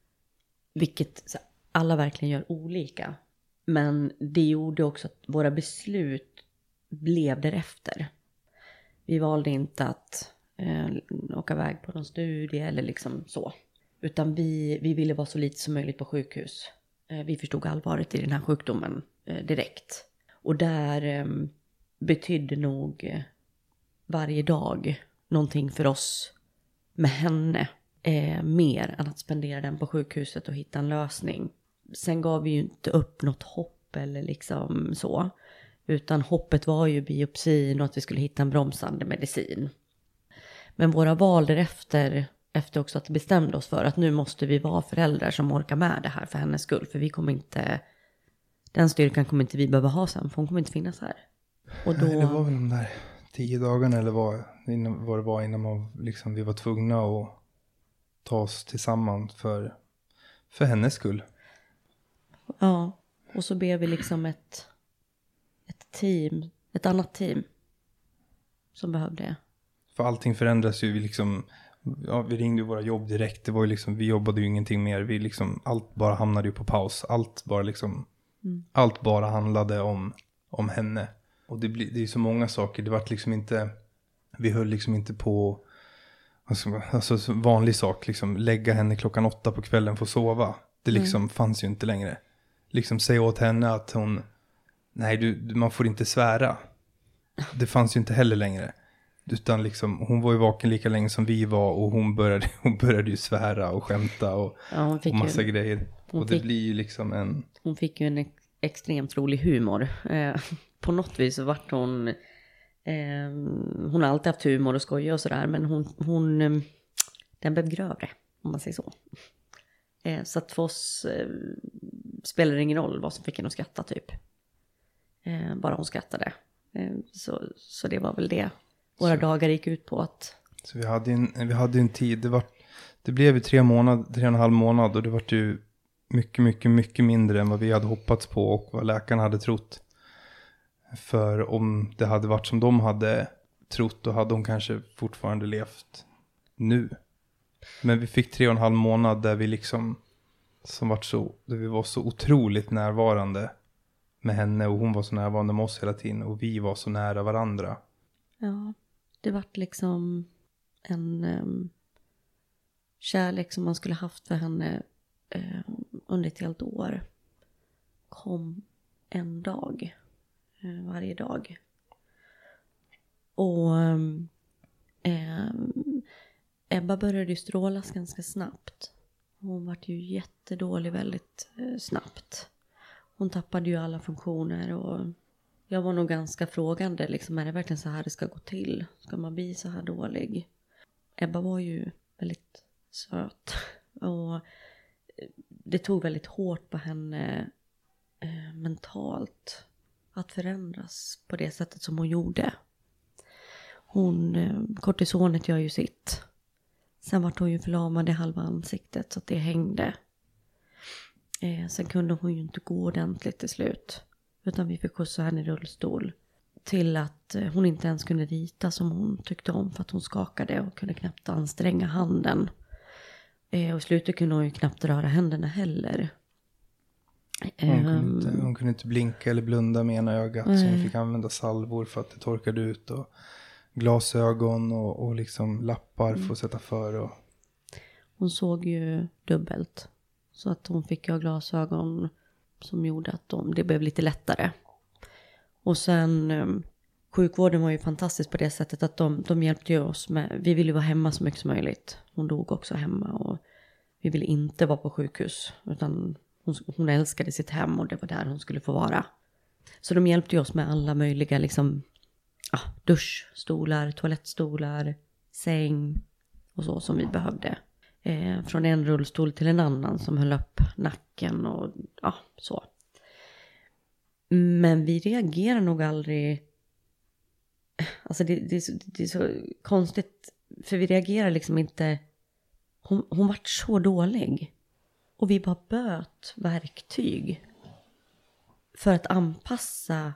Vilket alla verkligen gör olika. Men det gjorde också att våra beslut blev därefter. Vi valde inte att åka iväg på någon studie eller liksom så. Utan vi ville vara så lite som möjligt på sjukhus. Vi förstod allvaret i den här sjukdomen direkt. Och där betydde nog varje dag någonting för oss med henne. Mer än att spendera den på sjukhuset och hitta en lösning. Sen gav vi ju inte upp något hopp eller liksom så. Utan hoppet var ju biopsin och att vi skulle hitta en bromsande medicin. Men våra val därefter, efter också att vi bestämde oss för att nu måste vi vara föräldrar som orkar med det här för hennes skull. För vi kommer inte, den styrkan kommer inte vi behöva ha sen, för hon kommer inte finnas här. Och då... Nej, det var väl de där 10 dagarna eller vad det var innan liksom, vi var tvungna att ta oss tillsammans för hennes skull. Ja, och så blev vi liksom ett annat team som behövde. För allting förändras ju, vi ringde ju våra jobb direkt. Det var ju liksom, vi jobbade ju ingenting mer. Vi liksom, allt bara hamnade ju på paus. Allt bara handlade om henne. Och det är ju så många saker. Det var liksom inte, vi höll liksom inte på, alltså vanlig sak, liksom lägga henne 8:00 på kvällen för att sova. Det liksom fanns ju inte längre. Liksom säga åt henne att man får inte svära. Det fanns ju inte heller längre. Utan liksom, hon var ju vaken lika länge som vi var, och hon började ju svära och skämta och massa grejer. Och det blir ju liksom Hon fick ju en extremt rolig humor. På något vis så vart hon... hon har alltid haft humor och skoja och sådär, men hon den blev grövre, om man säger så. Så att för oss spelar det ingen roll vad som fick henne att skratta typ. Bara hon skrattade. Så det var väl det. Våra dagar gick ut på att... Så vi hade en tid, det blev ju 3,5 månad, och det var ju mycket, mycket, mycket mindre än vad vi hade hoppats på och vad läkarna hade trott. För om det hade varit som de hade trott, då hade hon kanske fortfarande levt nu. Men vi fick 3,5 månad där vi liksom, där vi var så otroligt närvarande med henne, och hon var så närvarande med oss hela tiden, och vi var så nära varandra. Ja, det vart liksom en kärlek som man skulle haft för henne under ett helt år. Kom en dag, varje dag. Och Ebba började ju strålas ganska snabbt. Hon vart ju jättedålig väldigt snabbt. Hon tappade ju alla funktioner, och jag var nog ganska frågande, liksom, är det verkligen så här det ska gå till? Ska man bli så här dålig? Ebba var ju väldigt söt, och det tog väldigt hårt på henne mentalt att förändras på det sättet som hon gjorde. Kortisonet gör ju sitt. Sen var hon ju förlamad i halva ansiktet, så att det hängde. Sen kunde hon ju inte gå ordentligt till slut. Utan vi fick skjutsa henne i rullstol. Till att hon inte ens kunde rita som hon tyckte om, för att hon skakade och kunde knappt anstränga handen. Och i slutet kunde hon ju knappt röra händerna heller. Hon kunde inte blinka eller blunda med ena ögat. Så hon fick använda salvor för att det torkade ut. Och glasögon och liksom lappar för att sätta för. Och... Hon såg ju dubbelt. Så att hon fick ju glasögon som gjorde att det blev lite lättare. Och sen sjukvården var ju fantastisk på det sättet att de hjälpte ju oss med. Vi ville vara hemma så mycket som möjligt. Hon dog också hemma, och vi ville inte vara på sjukhus. Utan hon älskade sitt hem, och det var där hon skulle få vara. Så de hjälpte ju oss med alla möjliga liksom, duschstolar, toalettstolar, säng och så som vi behövde. Från en rullstol till en annan som höll upp nacken och så. Men vi reagerar nog aldrig. Alltså det är så konstigt. För vi reagerar liksom inte. Hon vart så dålig. Och vi bara böt verktyg. För att anpassa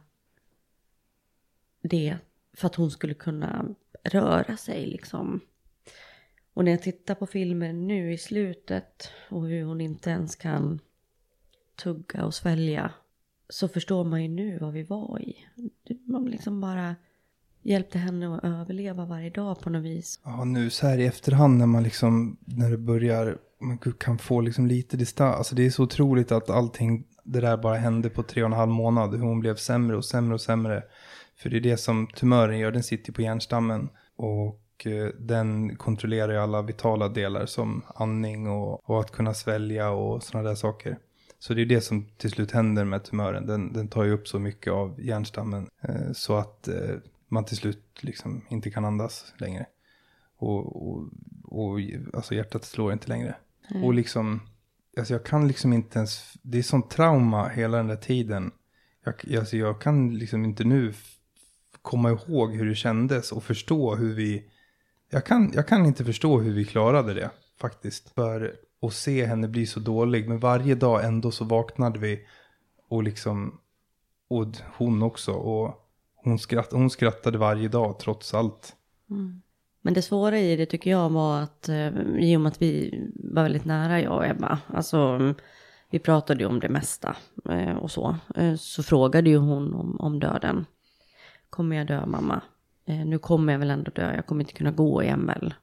det. För att hon skulle kunna röra sig liksom. Och när jag tittar på filmen nu i slutet. Och hur hon inte ens kan tugga och svälja. Så förstår man ju nu vad vi var i. Man liksom bara hjälpte henne att överleva varje dag på något vis. Ja, nu så här i efterhand när man liksom, när det börjar, man kan få liksom lite distans. Alltså det är så otroligt att allting, det där bara hände på 3,5 månader. Hur hon blev sämre och sämre och sämre. För det är det som tumören gör, den sitter på hjärnstammen. Och den kontrollerar ju alla vitala delar som andning och att kunna svälja och sådana där saker. Så det är det som till slut händer med tumören. Den tar ju upp så mycket av hjärnstammen så att man till slut liksom inte kan andas längre. Och alltså hjärtat slår inte längre. Och liksom, alltså jag kan liksom inte ens, det är sån trauma hela den där tiden. Jag kan liksom inte nu komma ihåg hur det kändes och förstå hur vi... Jag kan inte förstå hur vi klarade det faktiskt. För att se henne bli så dålig. Men varje dag ändå så vaknade vi och liksom... Och hon också. Och hon skrattade varje dag trots allt. Mm. Men det svåra i det tycker jag var att i och med att vi var väldigt nära, jag och Ebba. Alltså vi pratade ju om det mesta och så. Så frågade ju hon om döden. Kommer jag dö, mamma? Nu kommer jag väl ändå dö. Jag kommer inte kunna gå i ML.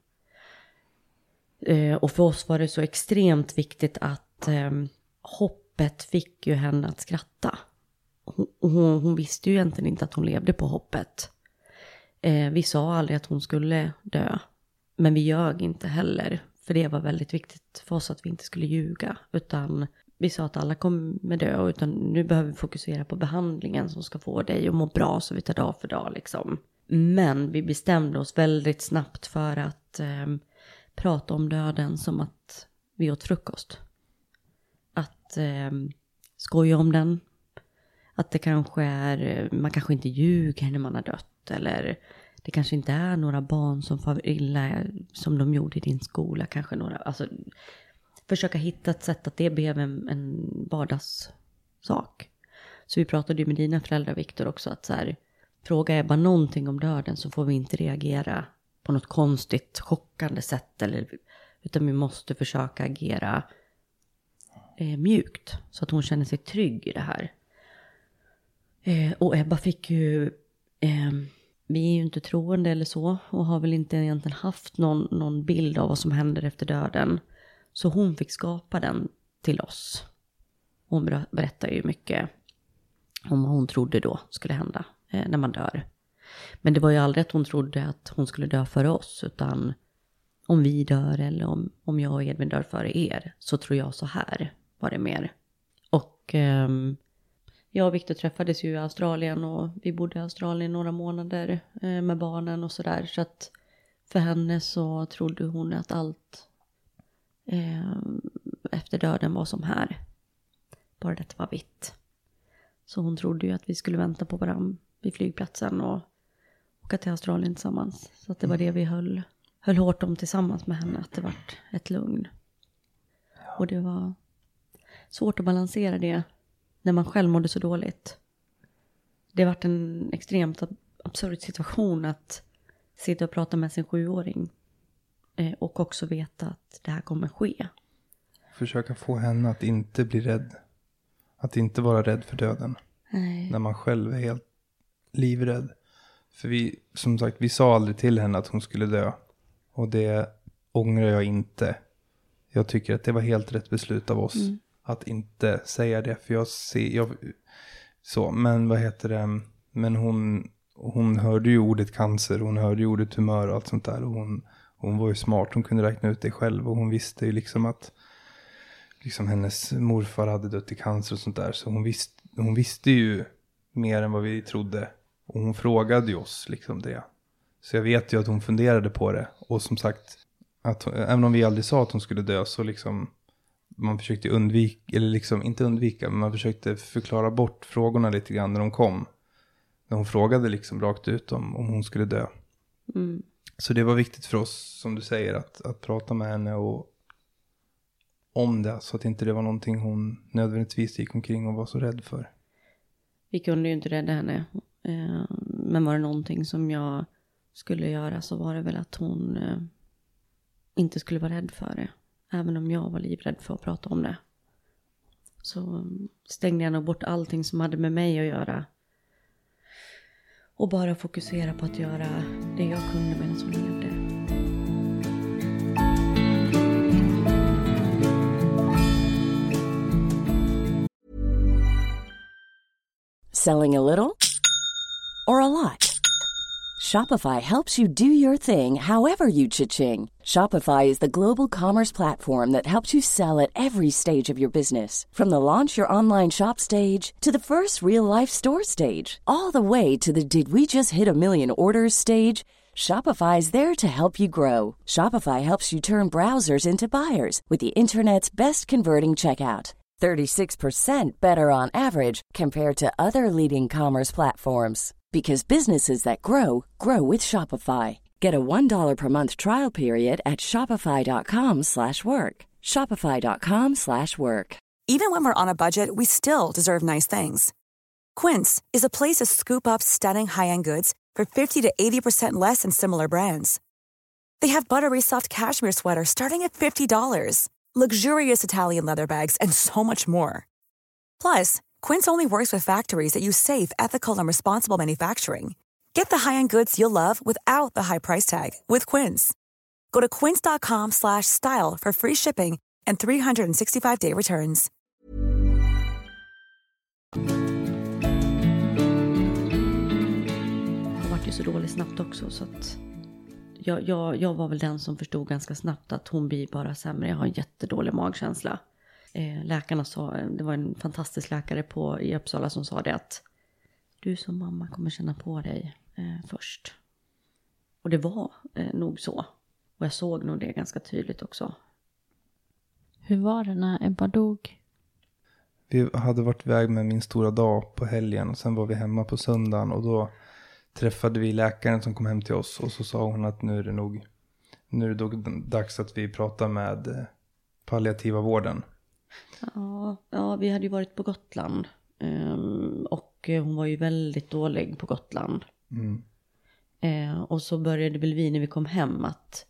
Och för oss var det så extremt viktigt att hoppet fick ju henne att skratta. Hon visste ju egentligen inte att hon levde på hoppet. Vi sa aldrig att hon skulle dö. Men vi ljög inte heller. För det var väldigt viktigt för oss att vi inte skulle ljuga. Utan vi sa att alla kommer dö. Utan nu behöver vi fokusera på behandlingen som ska få dig att må bra. Så vi tar dag för dag liksom. Men vi bestämde oss väldigt snabbt för att prata om döden som att vi åt frukost. Att skoja om den. Att det kanske är, man kanske inte ljuger när man har dött. Eller det kanske inte är några barn som far illa som de gjorde i din skola. Kanske några, alltså försöka hitta ett sätt att det blev en vardagssak. Så vi pratade ju med dina föräldrar, Viktor, också att så här, fråga Ebba någonting om döden så får vi inte reagera på något konstigt, chockande sätt. Utan vi måste försöka agera mjukt så att hon känner sig trygg i det här. Och Ebba fick ju, vi är ju inte troende eller så och har väl inte egentligen haft någon bild av vad som händer efter döden. Så hon fick skapa den till oss. Hon berättar ju mycket om vad hon trodde då skulle hända när man dör. Men det var ju aldrig att hon trodde att hon skulle dö före oss, utan om vi dör eller om jag och Edvin dör före er så tror jag så här, var det mer. Och jag och Viktor träffades ju i Australien och vi bodde i Australien några månader med barnen och sådär. Så att för henne så trodde hon att allt efter döden var som här. Bara det var vitt. Så hon trodde ju att vi skulle vänta på varandra vid flygplatsen och åka till Australien tillsammans. Så att det var det vi höll hårt om tillsammans med henne, att det var ett lugn. Och det var svårt att balansera det när man själv mådde så dåligt. Det var en extremt absurd situation att sitta och prata med sin 7-åring. Och också veta att det här kommer ske. Försöka få henne att inte bli rädd. Att inte vara rädd för döden. Nej. När man själv är helt livrädd. För vi sa aldrig till henne att hon skulle dö. Och det ångrar jag inte. Jag tycker att det var helt rätt beslut av oss. Att inte säga det. För men vad heter det? Men hon hörde ju ordet cancer. Hon hörde ju ordet tumör och allt sånt där. Och hon var ju smart. Hon kunde räkna ut det själv. Och hon visste ju liksom att liksom hennes morfar hade dött i cancer och sånt där. Så hon visste ju mer än vad vi trodde. Och hon frågade ju oss liksom det. Så jag vet ju att hon funderade på det. Och som sagt, att även om vi aldrig sa att hon skulle dö så liksom man försökte undvika, eller liksom inte undvika, men man försökte förklara bort frågorna lite grann när de kom. När hon frågade liksom rakt ut om hon skulle dö. Mm. Så det var viktigt för oss, som du säger, att prata med henne och om det. Så att inte det var någonting hon nödvändigtvis gick omkring och var så rädd för. Vi kunde ju inte rädda henne. Men var det någonting som jag skulle göra så var det väl att hon inte skulle vara rädd för det. Även om jag var livrädd för att prata om det. Så stängde jag nog bort allting som hade med mig att göra. Och bara fokusera på att göra det jag kunde medan hon levde. Selling a little or a lot? Shopify helps you do your thing however you cha-ching. Shopify is the global commerce platform that helps you sell at every stage of your business. From the launch your online shop stage to the first real-life store stage. All the way to the did we just hit a million orders stage. Shopify is there to help you grow. Shopify helps you turn browsers into buyers with the internet's best converting checkout. 36% better on average compared to other leading commerce platforms. Because businesses that grow, grow with Shopify. Get a $1 per month trial period at shopify.com/work. Shopify.com/work. Even when we're on a budget, we still deserve nice things. Quince is a place to scoop up stunning high-end goods for 50 to 80% less than similar brands. They have buttery soft cashmere sweaters starting at $50, luxurious Italian leather bags, and so much more. Plus, Quince only works with factories that use safe, ethical, and responsible manufacturing. Get the high-end goods you'll love without the high price tag with Quince. Go to quince.com/style for free shipping and 365-day returns. Jag var ju så dålig snabbt också, så att jag var väl den som förstod ganska snabbt att hon blir bara sämre. Jag har en jättedålig magkänsla. Läkarna sa, det var en fantastisk läkare i Uppsala som sa det, att du som mamma kommer känna på dig först. Och det var nog så. Och jag såg nog det ganska tydligt också. Hur var det när Ebba dog? Vi hade varit iväg med min stora dag på helgen och sen var vi hemma på söndagen och då träffade vi läkaren som kom hem till oss och så sa hon att nu är det nog dags att vi pratar med palliativa vården. Ja, vi hade ju varit på Gotland och hon var ju väldigt dålig på Gotland. Och så började väl vi när vi kom hem att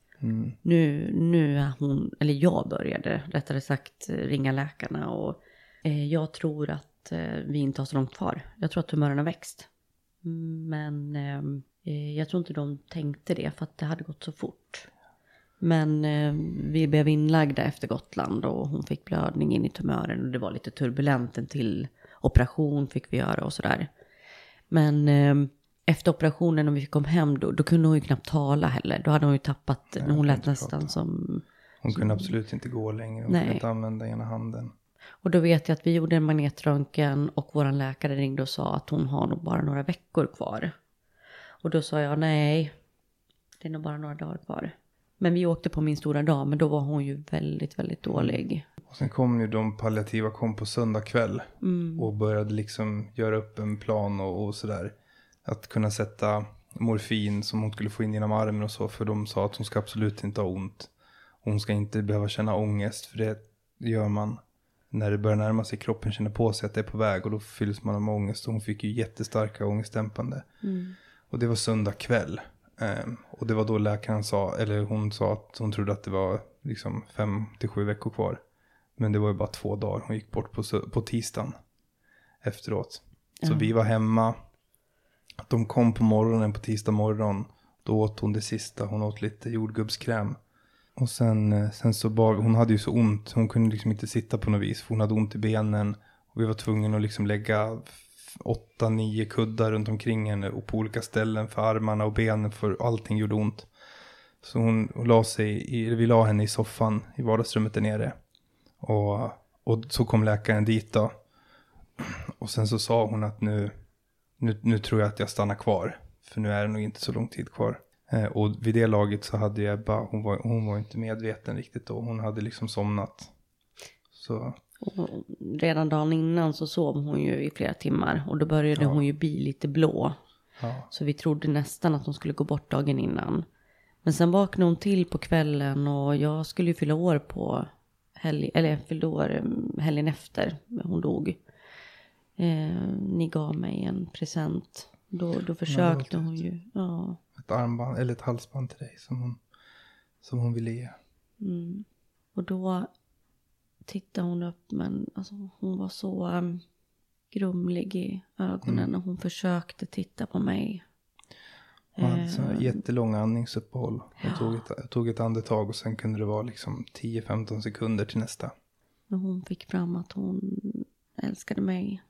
nu är hon, eller jag började rättare sagt ringa läkarna och jag tror att vi inte har så långt kvar. Jag tror att tumören har växt. Men jag tror inte de tänkte det för att det hade gått så fort. Men vi blev inlagda efter Gotland och hon fick blödning in i tumören. Och det var lite turbulent, en till operation fick vi göra och sådär. Men efter operationen när vi kom hem då kunde hon ju knappt tala heller. Då hade hon ju tappat, hon lät nästan som... Hon kunde absolut inte gå längre, hon kunde inte använda ena handen. Och då vet jag att vi gjorde en magnetröntgen och våran läkare ringde och sa att hon har nog bara några veckor kvar. Och då sa jag nej, det är nog bara några dagar kvar. Men vi åkte på min stora dag, men då var hon ju väldigt, väldigt dålig. Och sen kom ju de palliativa på söndag kväll och började liksom göra upp en plan och sådär. Att kunna sätta morfin som hon skulle få in genom armen och så, för de sa att hon ska absolut inte ha ont. Hon ska inte behöva känna ångest, för det gör man när det börjar närma sig, kroppen känner på sig att det är på väg och då fylls man av ångest. Och hon fick ju jättestarka ångestdämpande. Och det var söndag kväll. Och det var då läkaren hon sa att hon trodde att det var liksom 5 till 7 veckor kvar. Men det var ju bara 2 dagar. Hon gick bort på tisdagen efteråt. Så vi var hemma. De kom på morgonen, på tisdag morgon. Då åt hon det sista. Hon åt lite jordgubbskräm. Och sen så hon hade ju så ont. Hon kunde liksom inte sitta på något vis. För hon hade ont i benen. Och vi var tvungna att liksom lägga 8-9 kuddar runt omkring henne. Och på olika ställen för armarna och benen. För allting gjorde ont. Så vi la henne i soffan i vardagsrummet där nere. Och så kom läkaren dit då. Och sen så sa hon att nu tror jag att jag stannar kvar. För nu är det nog inte så lång tid kvar. Och vid det laget så hade Ebba, hon var inte medveten riktigt då. Hon hade liksom somnat. Så. Och redan dagen innan så sov hon ju i flera timmar. Och då började hon ju bli lite blå. Ja. Så vi trodde nästan att hon skulle gå bort dagen innan. Men sen vaknade hon till på kvällen och jag skulle ju fylla år på helgen efter hon dog. Ni gav mig en present. Då försökte hon ju. Ja. Ett armband eller ett halsband till dig som hon ville ge. Och då tittade hon upp, men alltså, hon var så grumlig i ögonen och hon försökte titta på mig. Hon hade så jättelånga andningsuppehåll. Jag tog ett andetag och sen kunde det vara liksom 10-15 sekunder till nästa. Men hon fick fram att hon älskade mig.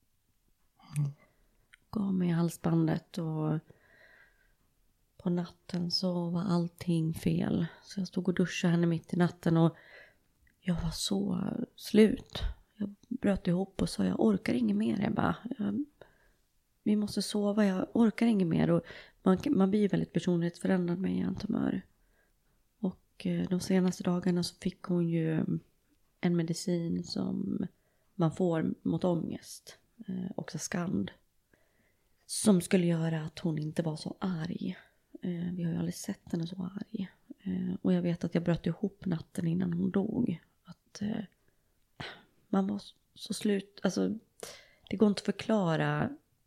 Gav mig halsbandet och på natten så var allting fel. Så jag stod och duschade henne mitt i natten och jag var så slut. Jag bröt ihop och sa jag orkar inget mer. Vi måste sova, jag orkar inget mer. Och man blir väldigt personlighetsförändrad med hjärntumör. Och de senaste dagarna så fick hon ju en medicin som man får mot ångest. Också Skand. Som skulle göra att hon inte var så arg. Vi har ju aldrig sett henne så arg. Och jag vet att jag bröt ihop natten innan hon dog. Att man var så slut. Alltså det går inte att förklara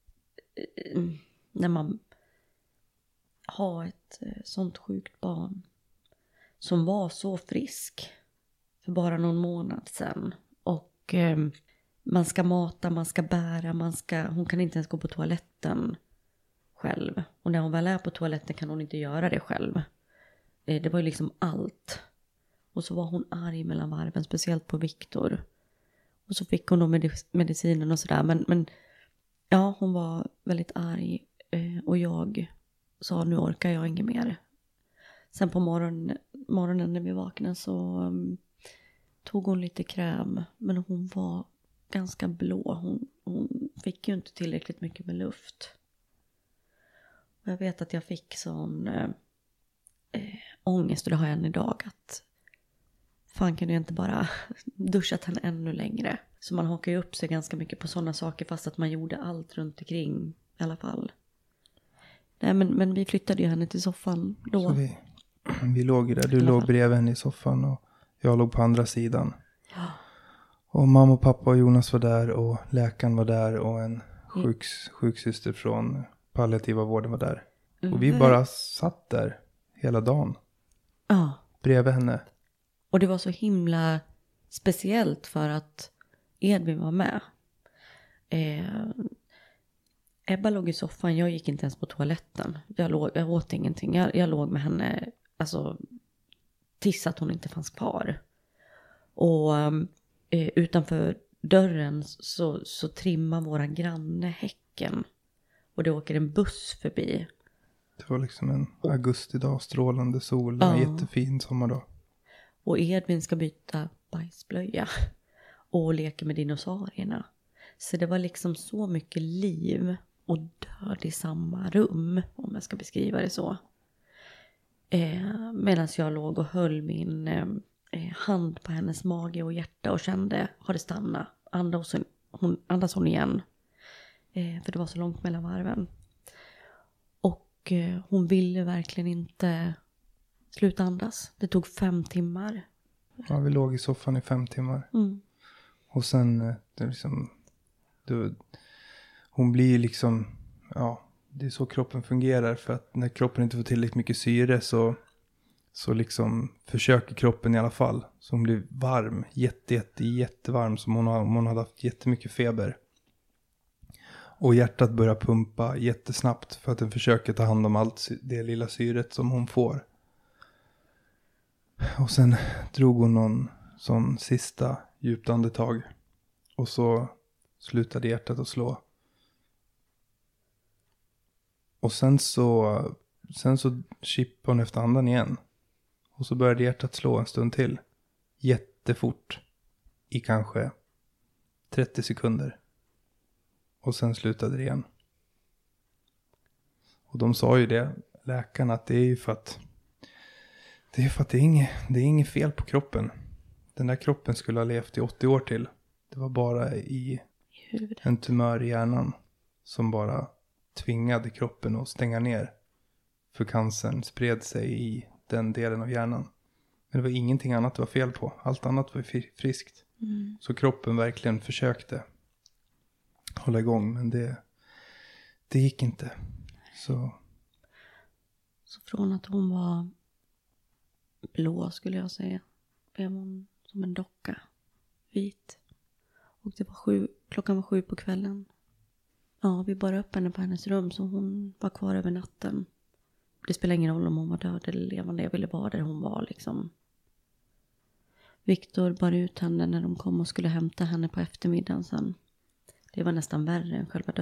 när man har ett sånt sjukt barn. Som var så frisk för bara någon månad sedan. Och man ska mata, man ska bära, hon kan inte ens gå på toaletten själv. Och när hon väl är på toaletten kan hon inte göra det själv. Det var ju liksom allt. Och så var hon arg mellan varven, speciellt på Viktor. Och så fick hon då medicinen och sådär. Men ja, hon var väldigt arg. Och jag sa, nu orkar jag inget mer. Sen på morgonen när vi vaknade så tog hon lite kräm. Men hon var ganska blå. Hon fick ju inte tillräckligt mycket med luft. Och jag vet att jag fick sån ångest, och det har jag än idag, att fan kan jag inte bara duschat henne ännu längre. Så man hakar ju upp sig ganska mycket på sådana saker, fast att man gjorde allt runt omkring i alla fall. Nej, men vi flyttade ju henne till soffan då. Så vi låg ju där, du låg bredvid henne i soffan och jag låg på andra sidan. Ja. Och mamma och pappa och Jonas var där och läkaren var där och en sjuksyster från palliativa vården var där. Och vi bara satt där hela dagen. Ja. Bredvid henne. Och det var så himla speciellt för att Edvin var med. Ebba låg i soffan, jag gick inte ens på toaletten. Jag åt ingenting. Jag låg med henne, alltså tills att hon inte fanns kvar. Och utanför dörren så trimmar våra granne häcken. Och det åker en buss förbi. Det var liksom en augustidag, strålande sol, en jättefin sommardag. Och Edvin ska byta bajsblöja och leka med dinosaurierna. Så det var liksom så mycket liv och död i samma rum, om jag ska beskriva det så. Medan jag låg och höll min hand på hennes mage och hjärta och kände, har det stannat? Andas hon igen? För det var så långt mellan varven. Och hon ville verkligen inte sluta andas. Det tog 5 timmar. Ja, vi låg i soffan i 5 timmar. Mm. Och sen, det liksom, hon blir liksom, ja, det är så kroppen fungerar. För att när kroppen inte får tillräckligt mycket syre så liksom försöker kroppen i alla fall. Så hon blir varm, jättevarm, som hon hade haft jättemycket feber. Och hjärtat börjar pumpa jättesnabbt för att den försöker ta hand om allt det lilla syret som hon får. Och sen drog hon någon sån sista djupt andetag. Och så slutade hjärtat att slå. Och sen så chippade hon efter andan igen. Och så började hjärtat slå en stund till. Jättefort. I kanske 30 sekunder. Och sen slutade det igen. Och de sa ju det, läkarna, att det är ju för att det är inget fel på kroppen. Den där kroppen skulle ha levt i 80 år till. Det var bara i en tumör i hjärnan som bara tvingade kroppen att stänga ner. För cancern spred sig i den delen av hjärnan. Men det var ingenting annat det var fel på. Allt annat var friskt. Mm. Så kroppen verkligen försökte hålla igång, men det gick inte. Så från att hon var blå, skulle jag säga, blev hon som en docka, vit. Och det var klockan var 7 på kvällen. Ja, vi bar upp henne på hennes rum, så hon var kvar över natten. Det spelar ingen roll om hon var död eller levande. Jag ville vara där hon var liksom. Viktor bar ut henne när de kom och skulle hämta henne på eftermiddagen sen. Det var nästan värre än själva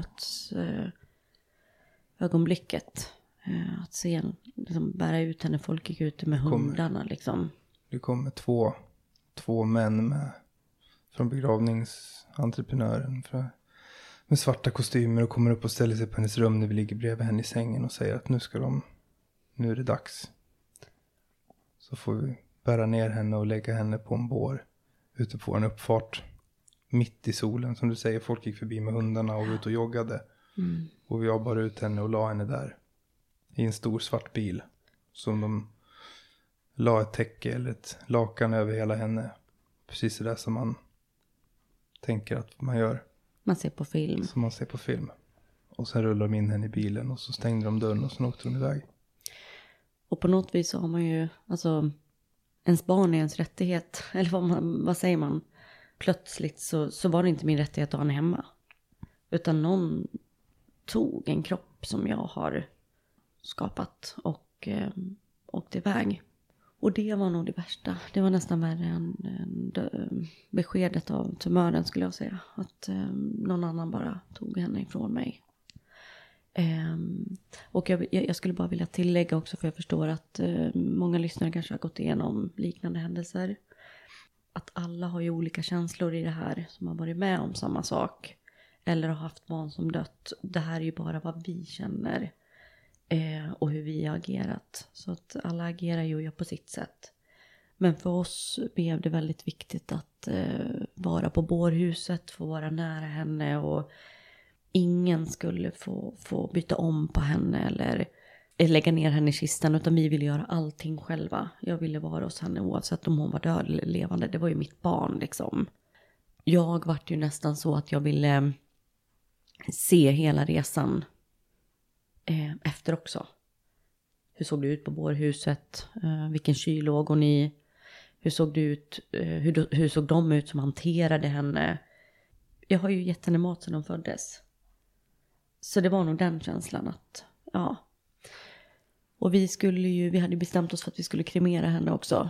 dödsögonblicket. Att se liksom, bära ut henne. Folk gick ute med hundarna liksom. Det kommer två män från begravningsentreprenören med svarta kostymer och kommer upp och ställer sig på hennes rum när vi ligger bredvid henne i sängen och säger att nu är det dags. Så får vi bära ner henne och lägga henne på en bår ute på en uppfart. Mitt i solen, som du säger, folk gick förbi med hundarna och ut och joggade. Och jag bar ut henne och la henne där. I en stor svart bil. Som de la ett täcke eller ett lakan över hela henne. Precis det där som man tänker att man gör. Man ser på film. Som man ser på film. Och sen rullade de in henne i bilen och så stängde de dörren och så åkte de iväg. Och på något vis så har man ju, alltså, ens barn är ens rättighet. Eller vad säger man? Plötsligt så var det inte min rättighet att ha henne hemma. Utan någon tog en kropp som jag har skapat och åkte iväg. Och det var nog det värsta. Det var nästan värre än beskedet av tumören, skulle jag säga. Att någon annan bara tog henne ifrån mig. Och jag skulle bara vilja tillägga också, för jag förstår att många lyssnare kanske har gått igenom liknande händelser. Att alla har ju olika känslor i det här, som har varit med om samma sak. Eller har haft barn som dött. Det här är ju bara vad vi känner. Och hur vi har agerat. Så att alla agerar ju och gör på sitt sätt. Men för oss blev det väldigt viktigt att vara på bårhuset. Få vara nära henne. Och ingen skulle få byta om på henne. Eller lägga ner henne i kistan. Utan vi ville göra allting själva. Jag ville vara hos henne oavsett om hon var död eller levande. Det var ju mitt barn liksom. Jag var ju nästan så att jag ville se hela resan efter också. Hur såg det ut på bårhuset? Vilken kyl låg hon i? Hur såg det ut? Hur såg de ut som hanterade henne? Jag har ju gett henne mat sedan de föddes. Så det var nog den känslan att, ja. Och vi hade bestämt oss för att vi skulle kremera henne också.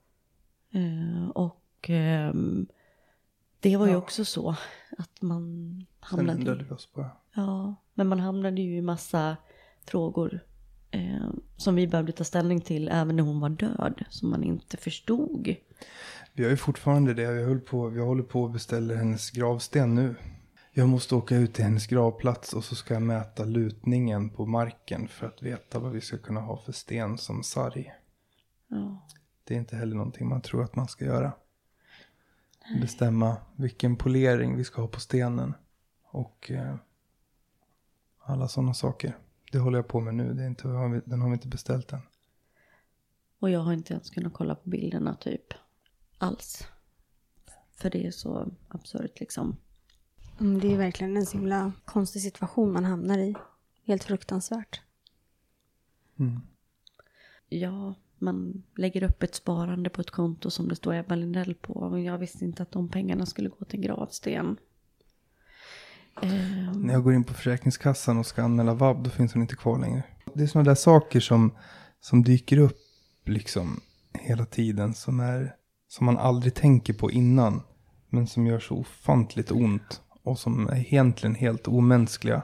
Det var ju också så att man hamnade... Sen dödade vi oss bara. Ja, men man hamnade ju i massa frågor som vi behövde ta ställning till även när hon var död, som man inte förstod. Vi har ju fortfarande det. Vi håller på att beställa hennes gravsten nu. Jag måste åka ut till hennes gravplats och så ska jag mäta lutningen på marken för att veta vad vi ska kunna ha för sten som sarg. Ja. Det är inte heller någonting man tror att man ska göra. Bestämma vilken polering vi ska ha på stenen. Och alla sådana saker. Det håller jag på med nu. Den har vi inte beställt än. Och jag har inte ens kunnat kolla på bilderna typ alls. För det är så absurt liksom. Det är verkligen en så himla konstig situation man hamnar i. Helt fruktansvärt. Mm. Ja, man lägger upp ett sparande på ett konto som det står Ebba Lindell på. Men jag visste inte att de pengarna skulle gå till en gravsten. När jag går in på Försäkringskassan och ska anmäla vab, då finns hon inte kvar längre. Det är sådana där saker som dyker upp liksom hela tiden. Som man aldrig tänker på innan. Men som gör så ofantligt ont. Och som är egentligen helt omänskliga.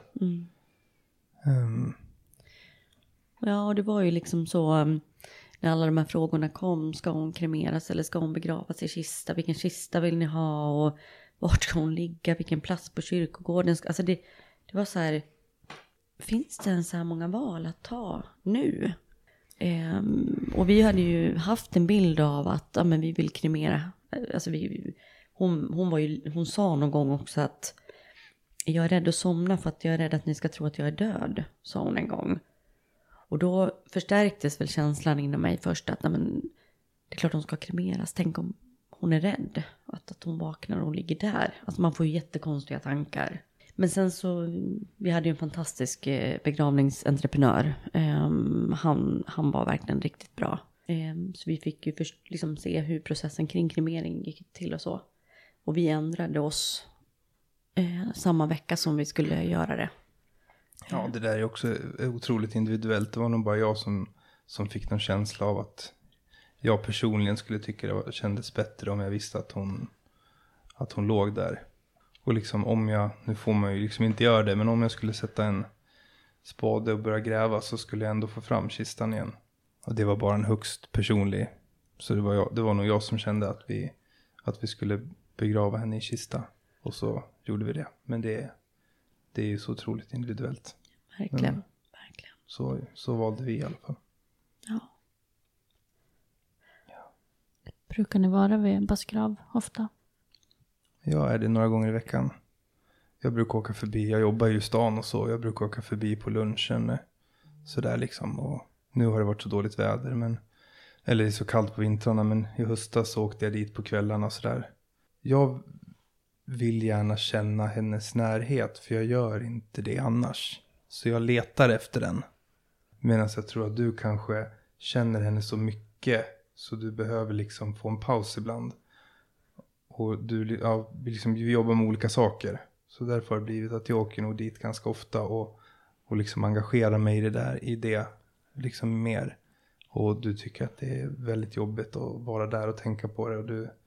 Ja, och det var ju liksom så... När alla de här frågorna kom. Ska hon kremeras eller ska hon begravas i kista? Vilken kista vill ni ha? Och vart ska hon ligga? Vilken plats på kyrkogården? Alltså det var så här... Finns det ens så här många val att ta nu? Och vi hade ju haft en bild av att men vi vill kremera. Alltså hon sa någon gång också att jag är rädd att somna för att jag är rädd att ni ska tro att jag är död. Sa hon en gång. Och då förstärktes väl känslan inom mig först att det är klart hon ska kremeras. Tänk om hon är rädd. Att hon vaknar och hon ligger där. Alltså man får ju jättekonstiga tankar. Men sen så, vi hade ju en fantastisk begravningsentreprenör. Han var verkligen riktigt bra. Så vi fick ju först liksom se hur processen kring kremering gick till och så. Och vi ändrade oss samma vecka som vi skulle göra det. Ja, det där är också otroligt individuellt. Det var nog bara jag som fick någon känsla av att jag personligen skulle tycka det kändes bättre om jag visste att hon låg där. Och liksom nu får man ju liksom inte göra det, men om jag skulle sätta en spade och börja gräva så skulle jag ändå få fram kistan igen. Och det var bara en högst personlig. Så det var nog jag som kände att vi skulle begrava henne i kista. Och så gjorde vi det. Men det är ju så otroligt individuellt. Verkligen, men, verkligen. Så valde vi i alla fall. Ja. Brukar ni vara vid Ebbas grav ofta? Jag är det några gånger i veckan. Jag brukar åka förbi, jag jobbar ju i stan och så. Jag brukar åka förbi på lunchen. Sådär liksom. Och nu har det varit så dåligt väder. Eller det är så kallt på vintrarna. Men i höstas så åkte jag dit på kvällarna och sådär. Jag vill gärna känna hennes närhet. För jag gör inte det annars. Så jag letar efter den. Medan jag tror att du kanske känner henne så mycket. Så du behöver liksom få en paus ibland. Och vi jobbar med olika saker. Så därför har det blivit att jag åker nog dit ganska ofta. Och liksom engagerar mig i det liksom mer. Och du tycker att det är väldigt jobbigt att vara där och tänka på det. Och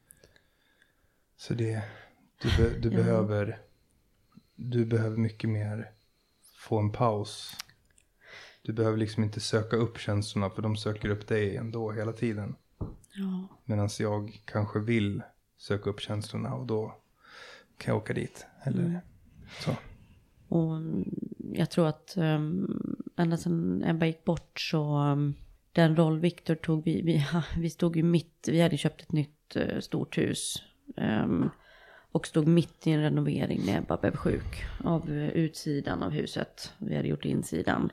du behöver mycket mer få en paus. Du behöver liksom inte söka upp känslorna, för de söker upp dig ändå hela tiden. Ja. Medan jag kanske vill söka upp känslorna, och då kan jag åka dit. Eller så. Och jag tror att ända sedan Ebba gick bort så den roll Victor tog, vi stod ju mitt, vi hade köpt ett nytt stort hus och stod mitt i en renovering när Ebba blev sjuk av utsidan av huset. Vi hade gjort insidan.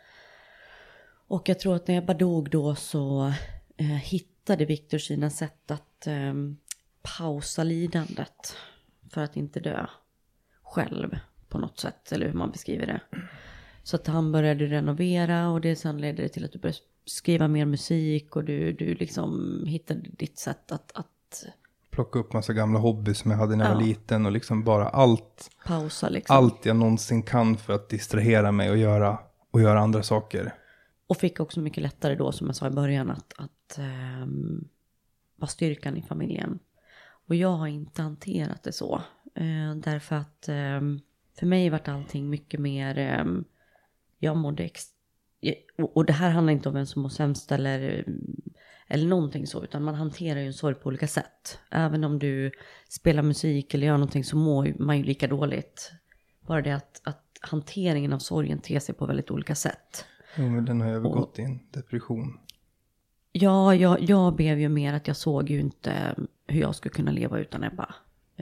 Och jag tror att när Ebba dog då så hittade Victor sina sätt att pausa lidandet för att inte dö själv på något sätt, eller hur man beskriver det. Så att han började renovera, och det sen ledde till att du började skriva mer musik, och du liksom hittade ditt sätt att plocka upp massa gamla hobby som jag hade när jag var liten, och liksom bara pausa liksom. Allt jag någonsin kan för att distrahera mig och göra andra saker. Och fick också mycket lättare då, som jag sa i början, att vara styrkan i familjen. Och jag har inte hanterat det så. Därför att för mig vart allting mycket mer, jag mådde och det här handlar inte om vem som mår sämst eller någonting så, utan man hanterar ju en sorg på olika sätt. Även om du spelar musik eller gör någonting så mår man ju lika dåligt. Bara det att hanteringen av sorgen ter sig på väldigt olika sätt. Jo, men den har övergått i en depression. Ja, jag blev ju mer att jag såg ju inte hur jag skulle kunna leva utan Ebba.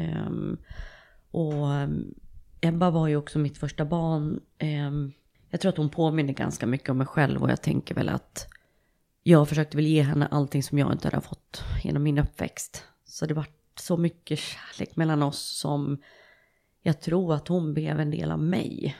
Och Ebba var ju också mitt första barn. Jag tror att hon påminner ganska mycket om mig själv, och jag tänker väl att jag försökte väl ge henne allting som jag inte hade fått genom min uppväxt. Så det var så mycket kärlek mellan oss som jag tror att hon blev en del av mig.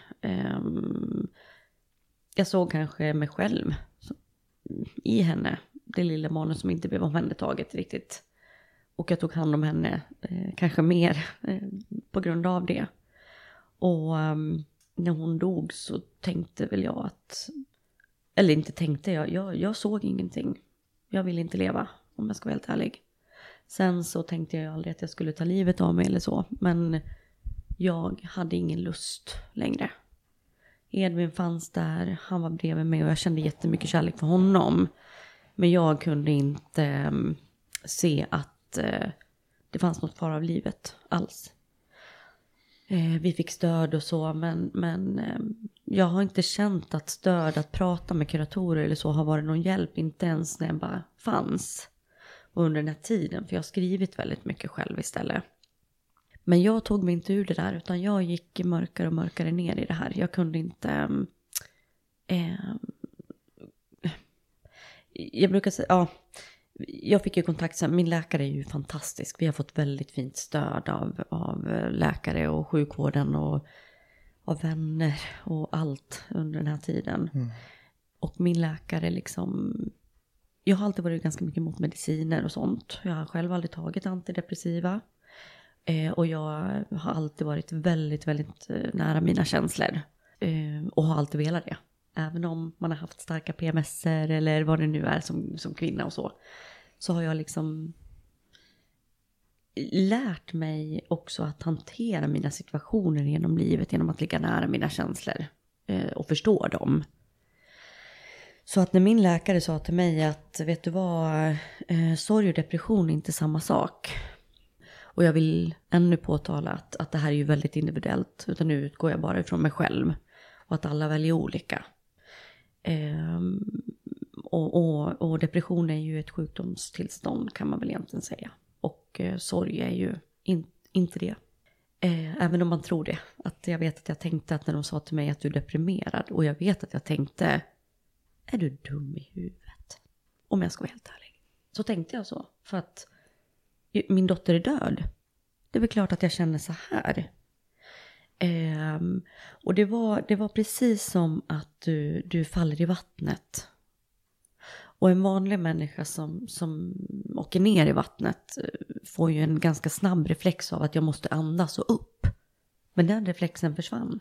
Jag såg kanske mig själv i henne. Det lilla barnet som inte blev omhändertaget riktigt. Och jag tog hand om henne kanske mer på grund av det. Och när hon dog så tänkte väl jag att... Eller inte tänkte jag såg ingenting. Jag ville inte leva, om jag ska vara helt ärlig. Sen så tänkte jag aldrig att jag skulle ta livet av mig eller så. Men jag hade ingen lust längre. Edvin fanns där, han var bredvid mig och jag kände jättemycket kärlek för honom. Men jag kunde inte se att det fanns något kvar av livet alls. Vi fick stöd och så, men jag har inte känt att stöd, att prata med kuratorer eller så har varit någon hjälp. Inte ens när jag bara fanns under den här tiden, för jag har skrivit väldigt mycket själv istället. Men jag tog mig inte ur det där, utan jag gick mörkare och mörkare ner i det här. Jag kunde inte... jag brukar säga... jag fick ju kontakt, min läkare är ju fantastisk. Vi har fått väldigt fint stöd av läkare och sjukvården och av vänner och allt under den här tiden. Och min läkare liksom... Jag har alltid varit ganska mycket emot mediciner och sånt. Jag har själv aldrig tagit antidepressiva. Och jag har alltid varit väldigt, väldigt nära mina känslor. Och har alltid velat det. Även om man har haft starka PMSer eller vad det nu är som kvinna och så. Så har jag liksom lärt mig också att hantera mina situationer genom livet. Genom att ligga nära mina känslor. Och förstå dem. Så att när min läkare sa till mig att, vet du vad, sorg och depression är inte samma sak. Och jag vill ännu påtala att det här är ju väldigt individuellt. Utan nu utgår jag bara ifrån mig själv. Och att alla väljer olika. Och depression är ju ett sjukdomstillstånd kan man väl egentligen säga. Och sorg är ju inte det. Även om man tror det. Att jag vet att jag tänkte att när de sa till mig att du är deprimerad. Och jag vet att jag tänkte, är du dum i huvudet? Om jag ska vara helt ärlig. Så tänkte jag så. För att min dotter är död. Det är väl klart att jag känner så här. Och det var precis som att du faller i vattnet. Och en vanlig människa som åker ner i vattnet får ju en ganska snabb reflex av att jag måste andas och upp. Men den reflexen försvann.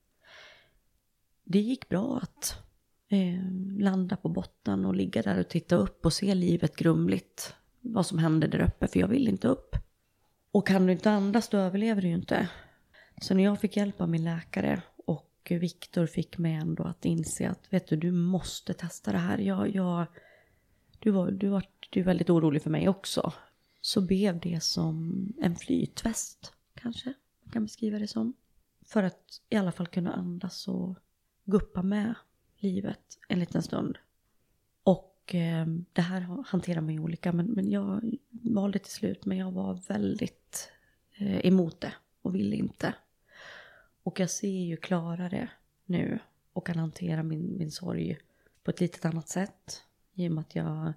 Det gick bra att landa på botten och ligga där och titta upp och se livet grumligt. Vad som hände där uppe, för jag vill inte upp. Och kan du inte andas, då överlever du ju inte. Så när jag fick hjälp av min läkare och Viktor fick mig ändå att inse att vet du måste testa det här. Du var väldigt orolig för mig också. Så blev det som en flytväst kanske. Man kan beskriva det som. För att i alla fall kunna andas och guppa med livet en liten stund. Och det här hanterar man ju olika. Men jag valde till slut. Men jag var väldigt emot det och ville inte. Och jag ser ju klarare nu och kan hantera min sorg på ett litet annat sätt. I och med att jag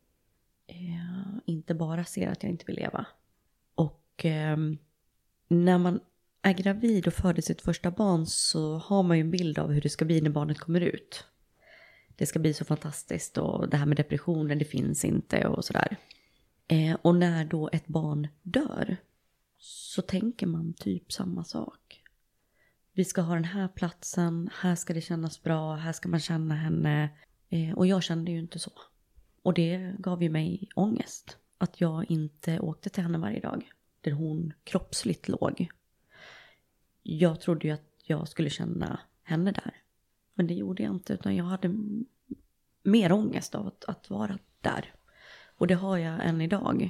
inte bara ser att jag inte vill leva. Och när man är gravid och föder sitt första barn så har man ju en bild av hur det ska bli när barnet kommer ut. Det ska bli så fantastiskt och det här med depressionen, det finns inte och sådär. Och när då ett barn dör så tänker man typ samma sak. Vi ska ha den här platsen, här ska det kännas bra, här ska man känna henne. Och jag kände ju inte så. Och det gav ju mig ångest. Att jag inte åkte till henne varje dag. Där hon kroppsligt låg. Jag trodde ju att jag skulle känna henne där. Men det gjorde jag inte. Utan jag hade mer ångest av att vara där. Och det har jag än idag.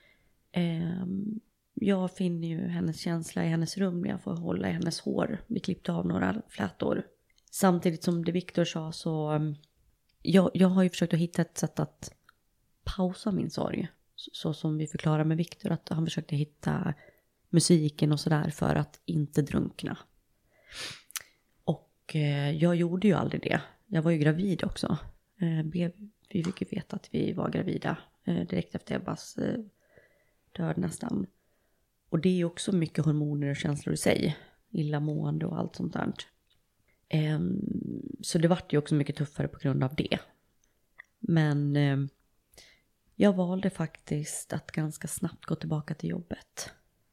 Jag finner ju hennes känsla i hennes rum. Jag får hålla i hennes hår. Vi klippte av några flätor. Samtidigt som det Viktor sa så... Jag har ju försökt att hitta ett sätt att pausa min sorg. Så som vi förklarar med Viktor. Att han försökte hitta musiken och sådär för att inte drunkna. Och jag gjorde ju aldrig det. Jag var ju gravid också. Vi fick ju veta att vi var gravida direkt efter Ebbas död nästan. Och det är ju också mycket hormoner och känslor i sig. Illamående och allt sånt där. Så det vart ju också mycket tuffare på grund av det. Men jag valde faktiskt att ganska snabbt gå tillbaka till jobbet.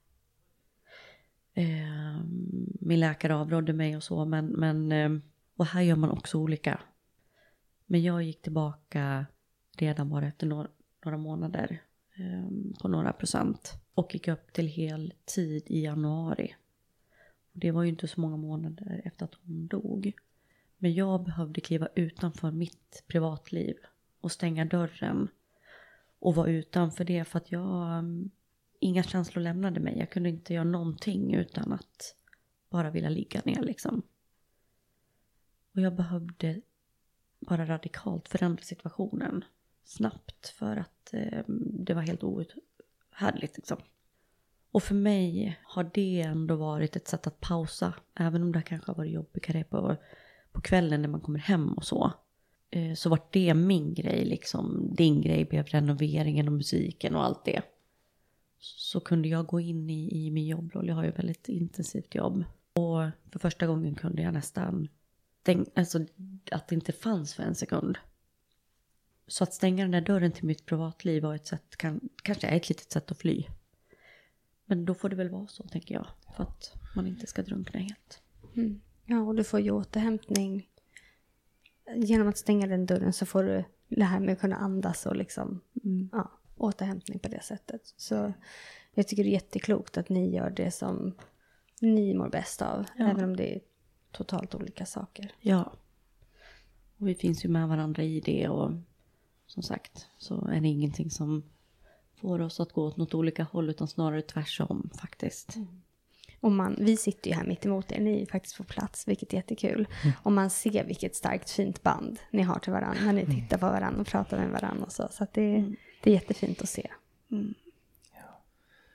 Min läkare avrådde mig och så. Men och här gör man också olika. Men jag gick tillbaka redan bara efter några månader. På några procent. Och gick upp till heltid i januari. Det var ju inte så många månader efter att hon dog. Men jag behövde kliva utanför mitt privatliv. Och stänga dörren. Och vara utanför det för att inga känslor lämnade mig. Jag kunde inte göra någonting utan att bara vilja ligga ner liksom. Och jag behövde bara radikalt förändra situationen. Snabbt för att det var helt outhärdligt liksom. Och för mig har det ändå varit ett sätt att pausa. Även om det kanske har varit jobbigare på kvällen när man kommer hem och så. Så var det min grej liksom. Din grej blev renoveringen och musiken och allt det. Så kunde jag gå in i min jobbroll. Jag har ju ett väldigt intensivt jobb. Och för första gången kunde jag nästan alltså att det inte fanns för en sekund. Så att stänga den där dörren till mitt privatliv var ett sätt, kanske är ett litet sätt att fly. Men då får det väl vara så, tänker jag. För att man inte ska drunkna helt. Mm. Ja, och du får ju återhämtning. Genom att stänga den dörren så får du det här med att kunna andas och liksom, återhämtning på det sättet. Så jag tycker det är jätteklokt att ni gör det som ni mår bäst av. Ja. Även om det är totalt olika saker. Ja. Och vi finns ju med varandra i det och som sagt så är det ingenting som får oss att gå åt något olika håll utan snarare tvärsom faktiskt. Mm. Och vi sitter ju här mitt emot er, ni är faktiskt på plats, vilket är jättekul. Och man ser vilket starkt fint band ni har till varandra när ni tittar på varandra och pratar med varandra och så. Så att det är jättefint att se. Ja.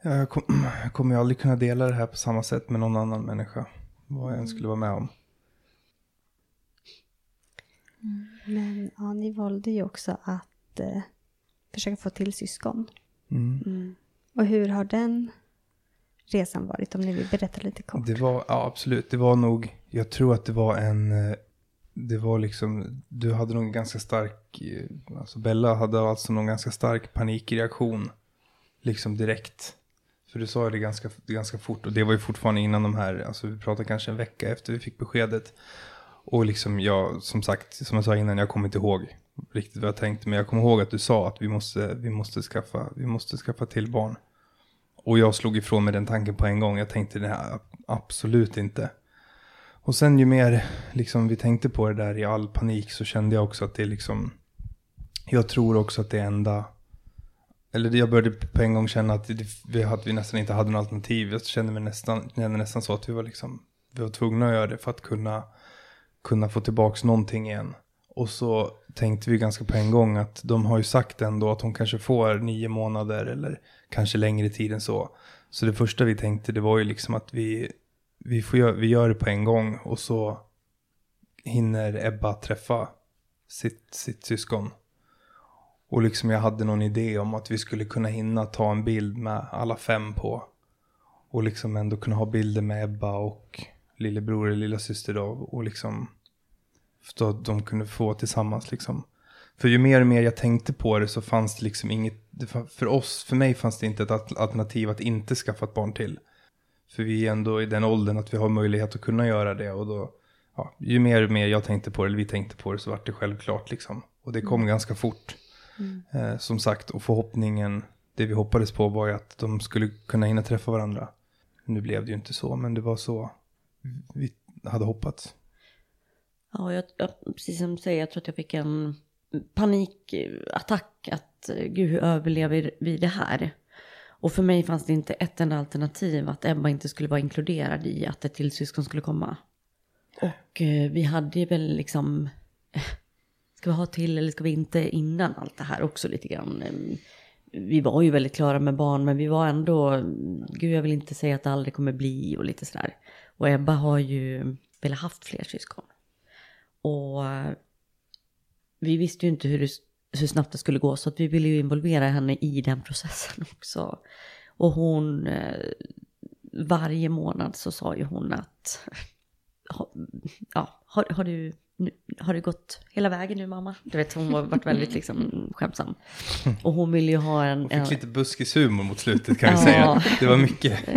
Jag kommer ju aldrig kunna dela det här på samma sätt med någon annan människa. Vad jag än skulle vara med om. Men ja, ni valde ju också att försöka få till syskon. Och hur har den resan varit? Om ni vill berätta lite kort. Ja, absolut. Det var nog, jag tror att det var liksom, du hade nog en ganska stark, alltså Bella hade alltså någon ganska stark panikreaktion. Liksom direkt. För du sa det ganska fort. Och det var ju fortfarande innan de här, alltså vi pratade kanske en vecka efter vi fick beskedet. Och liksom jag, som sagt, som jag sa innan, jag kommer inte ihåg riktigt vad jag tänkte. Men jag kommer ihåg att du sa att vi måste skaffa till barn. Och jag slog ifrån med den tanken på en gång. Jag tänkte det här, absolut inte. Och sen ju mer liksom vi tänkte på det där i all panik, så kände jag också att det liksom, jag tror också att det enda, eller jag började på en gång känna att vi nästan inte hade något alternativ. Jag kände nästan så att vi var tvungna att göra det för att kunna få tillbaks någonting igen. Och så tänkte vi ganska på en gång att de har ju sagt ändå att hon kanske får 9 månader eller kanske längre tid än så. Så det första vi tänkte, det var ju liksom att vi gör det på en gång och så hinner Ebba träffa sitt syskon. Och liksom jag hade någon idé om att vi skulle kunna hinna ta en bild med alla 5 på. Och liksom ändå kunna ha bilder med Ebba och lillebror eller lilla syster då. Och liksom så att de kunde få tillsammans liksom. För ju mer och mer jag tänkte på det så fanns det liksom inget, för mig fanns det inte ett alternativ att inte skaffa ett barn till. För vi är ändå i den åldern att vi har möjlighet att kunna göra det. Och då, ja, ju mer och mer jag tänkte på det, eller vi tänkte på det, så var det självklart liksom. Och det kom ganska fort. Som sagt, och förhoppningen, det vi hoppades på var ju att de skulle kunna hinna träffa varandra. Nu blev det ju inte så, men det var så vi hade hoppats. Ja, jag precis som du säger, jag tror att jag fick en panikattack att gud, hur överlever vi det här? Och för mig fanns det inte ett enda alternativ att Ebba inte skulle vara inkluderad i att ett till syskon skulle komma. Och vi hade väl liksom, ska vi ha till eller ska vi inte innan allt det här också lite grann. Vi var ju väldigt klara med barn, men vi var ändå, gud jag vill inte säga att det aldrig kommer bli och lite sådär. Och Ebba har ju velat haft fler syskon. Och vi visste ju inte hur snabbt det skulle gå, så att vi ville ju involvera henne i den processen också. Och hon, varje månad så sa ju hon att, ja, har du gått hela vägen nu mamma? Du vet, hon har varit väldigt liksom skämtsam. Och hon ville ju ha hon fick lite buskishumor mot slutet kan vi säga. Det var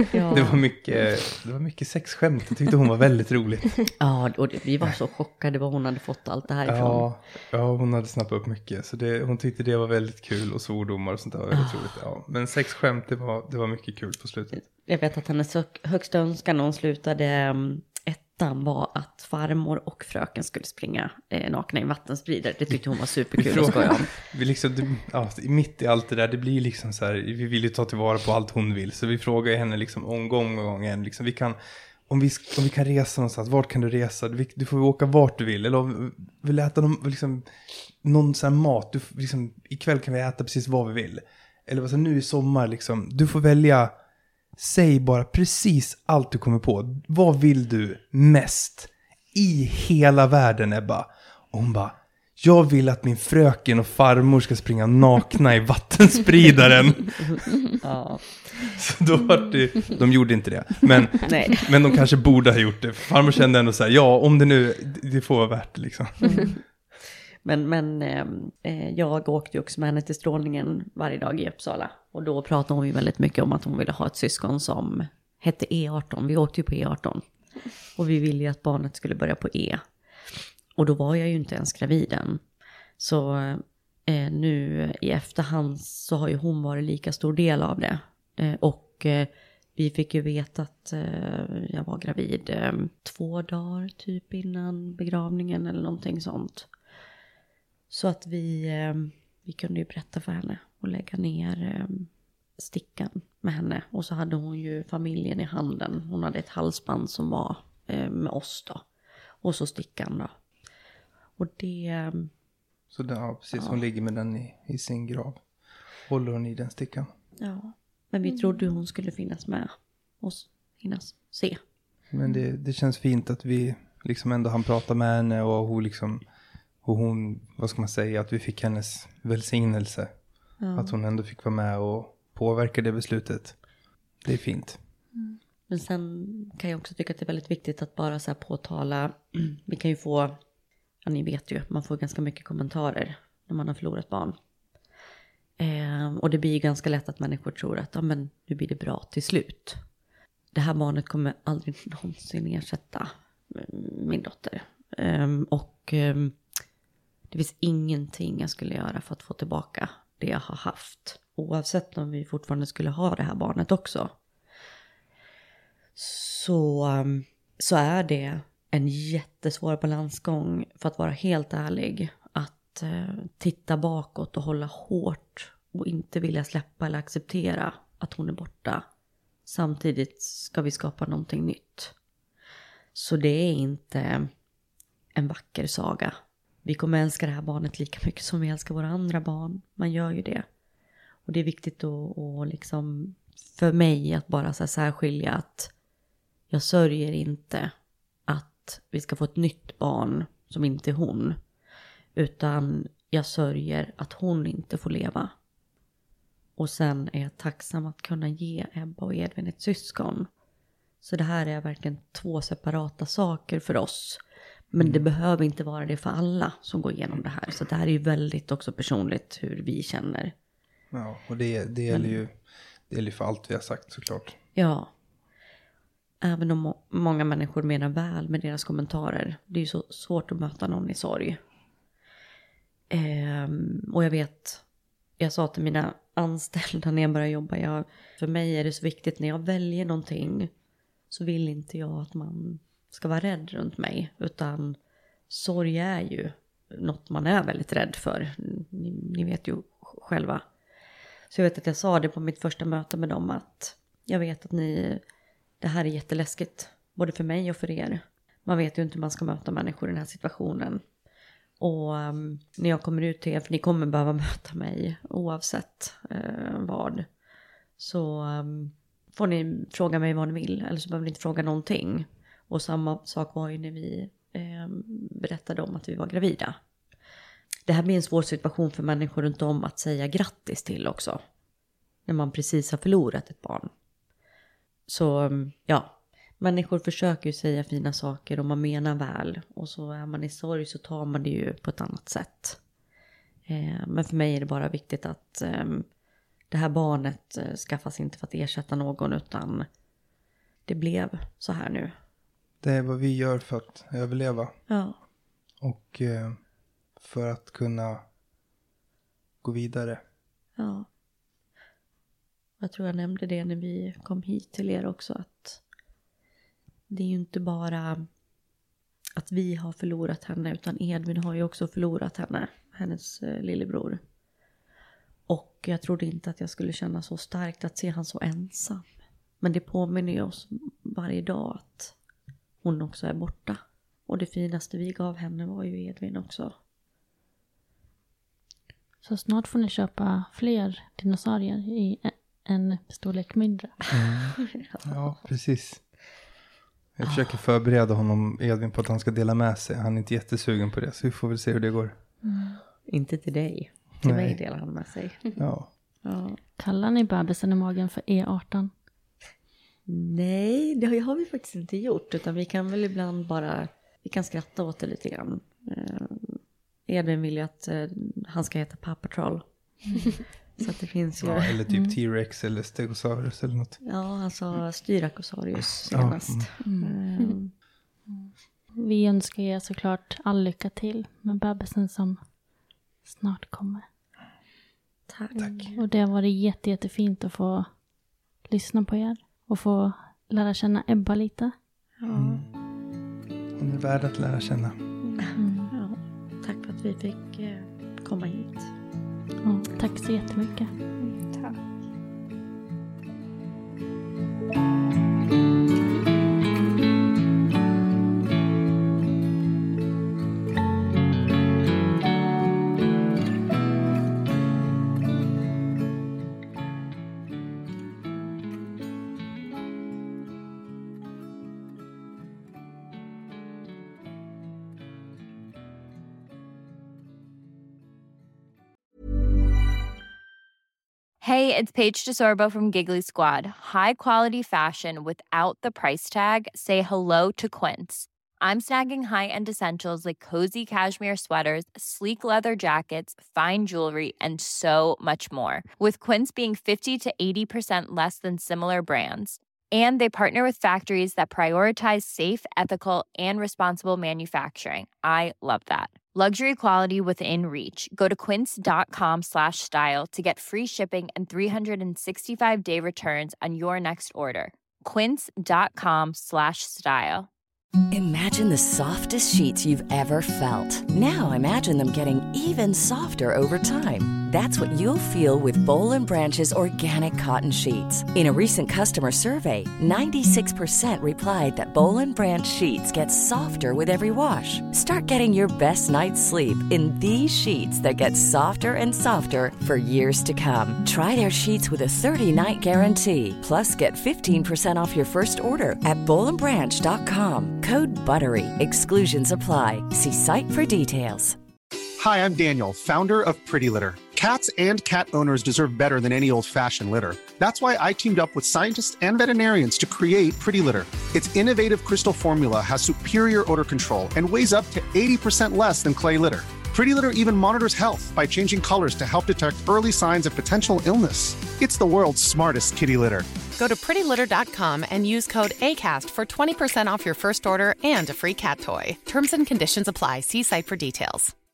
mycket sexskämt. Jag tyckte hon var väldigt roligt. Ja, och vi var så chockade vad hon hade fått allt det här ifrån. Ja, hon hade snappat upp mycket. Så hon tyckte det var väldigt kul, och svordomar och sånt där var väldigt roligt. Ja. Men sexskämt, det var mycket kul på slutet. Jag vet att hennes högsta önskan när hon slutade var att farmor och fröken skulle springa nakna i vattenspridare. Det tyckte hon var superkul att skoja om. Vi liksom, mitt i allt det där, det blir liksom så här, vi vill ju ta tillvara på allt hon vill. Så vi frågar henne liksom gång igen. Liksom, om vi kan resa någonstans, vart kan du resa? Du får åka vart du vill. Eller om vi vill äta någon sån här mat. Liksom, ikväll kan vi äta precis vad vi vill. Eller vad så nu i sommar, liksom, du får välja. Säg bara precis allt du kommer på. Vad vill du mest i hela världen, Ebba? Och hon bara, jag vill att min fröken och farmor ska springa nakna i vattenspridaren. Ja. Så då var det, de gjorde inte det. Men de kanske borde ha gjort det. Farmor kände ändå så här, ja, om det får vara värt det liksom. Men jag åkte ju också med henne till strålningen varje dag i Uppsala. Och då pratade hon ju väldigt mycket om att hon ville ha ett syskon som hette E18. Vi åkte ju på E18. Och vi ville ju att barnet skulle börja på E. Och då var jag ju inte ens gravid än. Så nu i efterhand så har ju hon varit lika stor del av det. Och vi fick ju veta att jag var gravid 2 dagar typ innan begravningen eller någonting sånt. Så att vi kunde ju berätta för henne och lägga ner stickan med henne. Och så hade hon ju familjen i handen. Hon hade ett halsband som var med oss då. Och så stickan då. Och det... Så där, ja, precis. Ja. Hon ligger med den i sin grav. Håller hon i den stickan? Ja. Men vi trodde hon skulle finnas med oss, hinnas se. Men det känns fint att vi liksom ändå hann prata med henne och hon, vad ska man säga, att vi fick hennes välsignelse. Ja. Att hon ändå fick vara med och påverka det beslutet. Det är fint. Men sen kan jag också tycka att det är väldigt viktigt att bara så här påtala. Vi kan ju få, ja ni vet ju, man får ganska mycket kommentarer när man har förlorat barn. Och det blir ju ganska lätt att människor tror att men nu blir det bra till slut. Det här barnet kommer aldrig någonsin ersätta min dotter. Det finns ingenting jag skulle göra för att få tillbaka det jag har haft. Oavsett om vi fortfarande skulle ha det här barnet också. Så är det en jättesvår balansgång, för att vara helt ärlig. Att titta bakåt och hålla hårt och inte vilja släppa eller acceptera att hon är borta. Samtidigt ska vi skapa någonting nytt. Så det är inte en vacker saga. Vi kommer älska det här barnet lika mycket som vi älskar våra andra barn. Man gör ju det. Och det är viktigt att liksom, för mig att bara så här särskilja att jag sörjer inte att vi ska få ett nytt barn som inte är hon. Utan jag sörjer att hon inte får leva. Och sen är jag tacksam att kunna ge Ebba och Edvin ett syskon. Så det här är verkligen 2 separata saker för oss. Men det behöver inte vara det för alla som går igenom det här. Så det här är ju väldigt också personligt hur vi känner. Ja, och det gäller ju för allt vi har sagt såklart. Ja. Även om många människor menar väl med deras kommentarer. Det är ju så svårt att möta någon i sorg. Och jag vet, jag sa till mina anställda när jag började jobba. För mig är det så viktigt när jag väljer någonting. Så vill inte jag att man ska vara rädd runt mig. Utan sorg är ju något man är väldigt rädd för. Ni vet ju själva. Så jag vet att jag sa det på mitt första möte med dem. Att jag vet att det här är jätteläskigt. Både för mig och för er. Man vet ju inte hur man ska möta människor i den här situationen. Och när jag kommer ut till er, för ni kommer behöva möta mig oavsett vad. Så får ni fråga mig vad ni vill. Eller så behöver ni inte fråga någonting. Och samma sak var ju när vi berättade om att vi var gravida. Det här blir en svår situation för människor runt om att säga grattis till också. När man precis har förlorat ett barn. Så ja, människor försöker ju säga fina saker och man menar väl. Och så är man i sorg så tar man det ju på ett annat sätt. Men för mig är det bara viktigt att det här barnet skaffas inte för att ersätta någon, utan det blev så här nu. Det är vad vi gör för att överleva. Ja. Och för att kunna gå vidare. Ja. Jag tror jag nämnde det när vi kom hit till er också, att det är ju inte bara att vi har förlorat henne, utan Edvin har ju också förlorat henne, hennes lillebror. Och jag trodde inte att jag skulle känna så starkt att se han så ensam. Men det påminner ju oss varje dag att hon också är borta. Och det finaste vi gav henne var ju Edvin också. Så snart får ni köpa fler dinosaurier i en storlek mindre. Ja, precis. Jag försöker förbereda honom, Edvin, på att han ska dela med sig. Han är inte jättesugen på det, så vi får väl se hur det går. Inte till dig. Till mig delar han med sig. Ja. Kallar ni bebisen i magen för E18? Nej, det har vi faktiskt inte gjort. Utan vi kan väl ibland bara, vi kan skratta åt det lite grann. Edvin vill ju att han ska heta Paw Patrol. Så att det finns ju... Ja, eller typ T-Rex eller Stegosaurus eller något. Ja, han sa Styracosaurus senast. Vi önskar er såklart all lycka till med bebisen som snart kommer. Tack. Och det har varit jättefint att få lyssna på er. Och få lära känna Ebba lite. Hon är värd att lära känna. Ja, tack för att vi fick komma hit. Ja, tack så jättemycket. Tack. Hey, it's Paige DeSorbo from Giggly Squad. High quality fashion without the price tag. Say hello to Quince. I'm snagging high-end essentials like cozy cashmere sweaters, sleek leather jackets, fine jewelry, and so much more. With Quince being 50 to 80% less than similar brands. And they partner with factories that prioritize safe, ethical, and responsible manufacturing. I love that. Luxury quality within reach. Go to quince.com/style to get free shipping and 365-day returns on your next order. Quince.com/style. Imagine the softest sheets you've ever felt. Now imagine them getting even softer over time. That's what you'll feel with Boll & Branch's organic cotton sheets. In a recent customer survey, 96% replied that Boll & Branch sheets get softer with every wash. Start getting your best night's sleep in these sheets that get softer and softer for years to come. Try their sheets with a 30-night guarantee. Plus, get 15% off your first order at bollandbranch.com. Code BUTTERY. Exclusions apply. See site for details. Hi, I'm Daniel, founder of Pretty Litter. Cats and cat owners deserve better than any old-fashioned litter. That's why I teamed up with scientists and veterinarians to create Pretty Litter. Its innovative crystal formula has superior odor control and weighs up to 80% less than clay litter. Pretty Litter even monitors health by changing colors to help detect early signs of potential illness. It's the world's smartest kitty litter. Go to prettylitter.com and use code ACAST for 20% off your first order and a free cat toy. Terms and conditions apply. See site for details.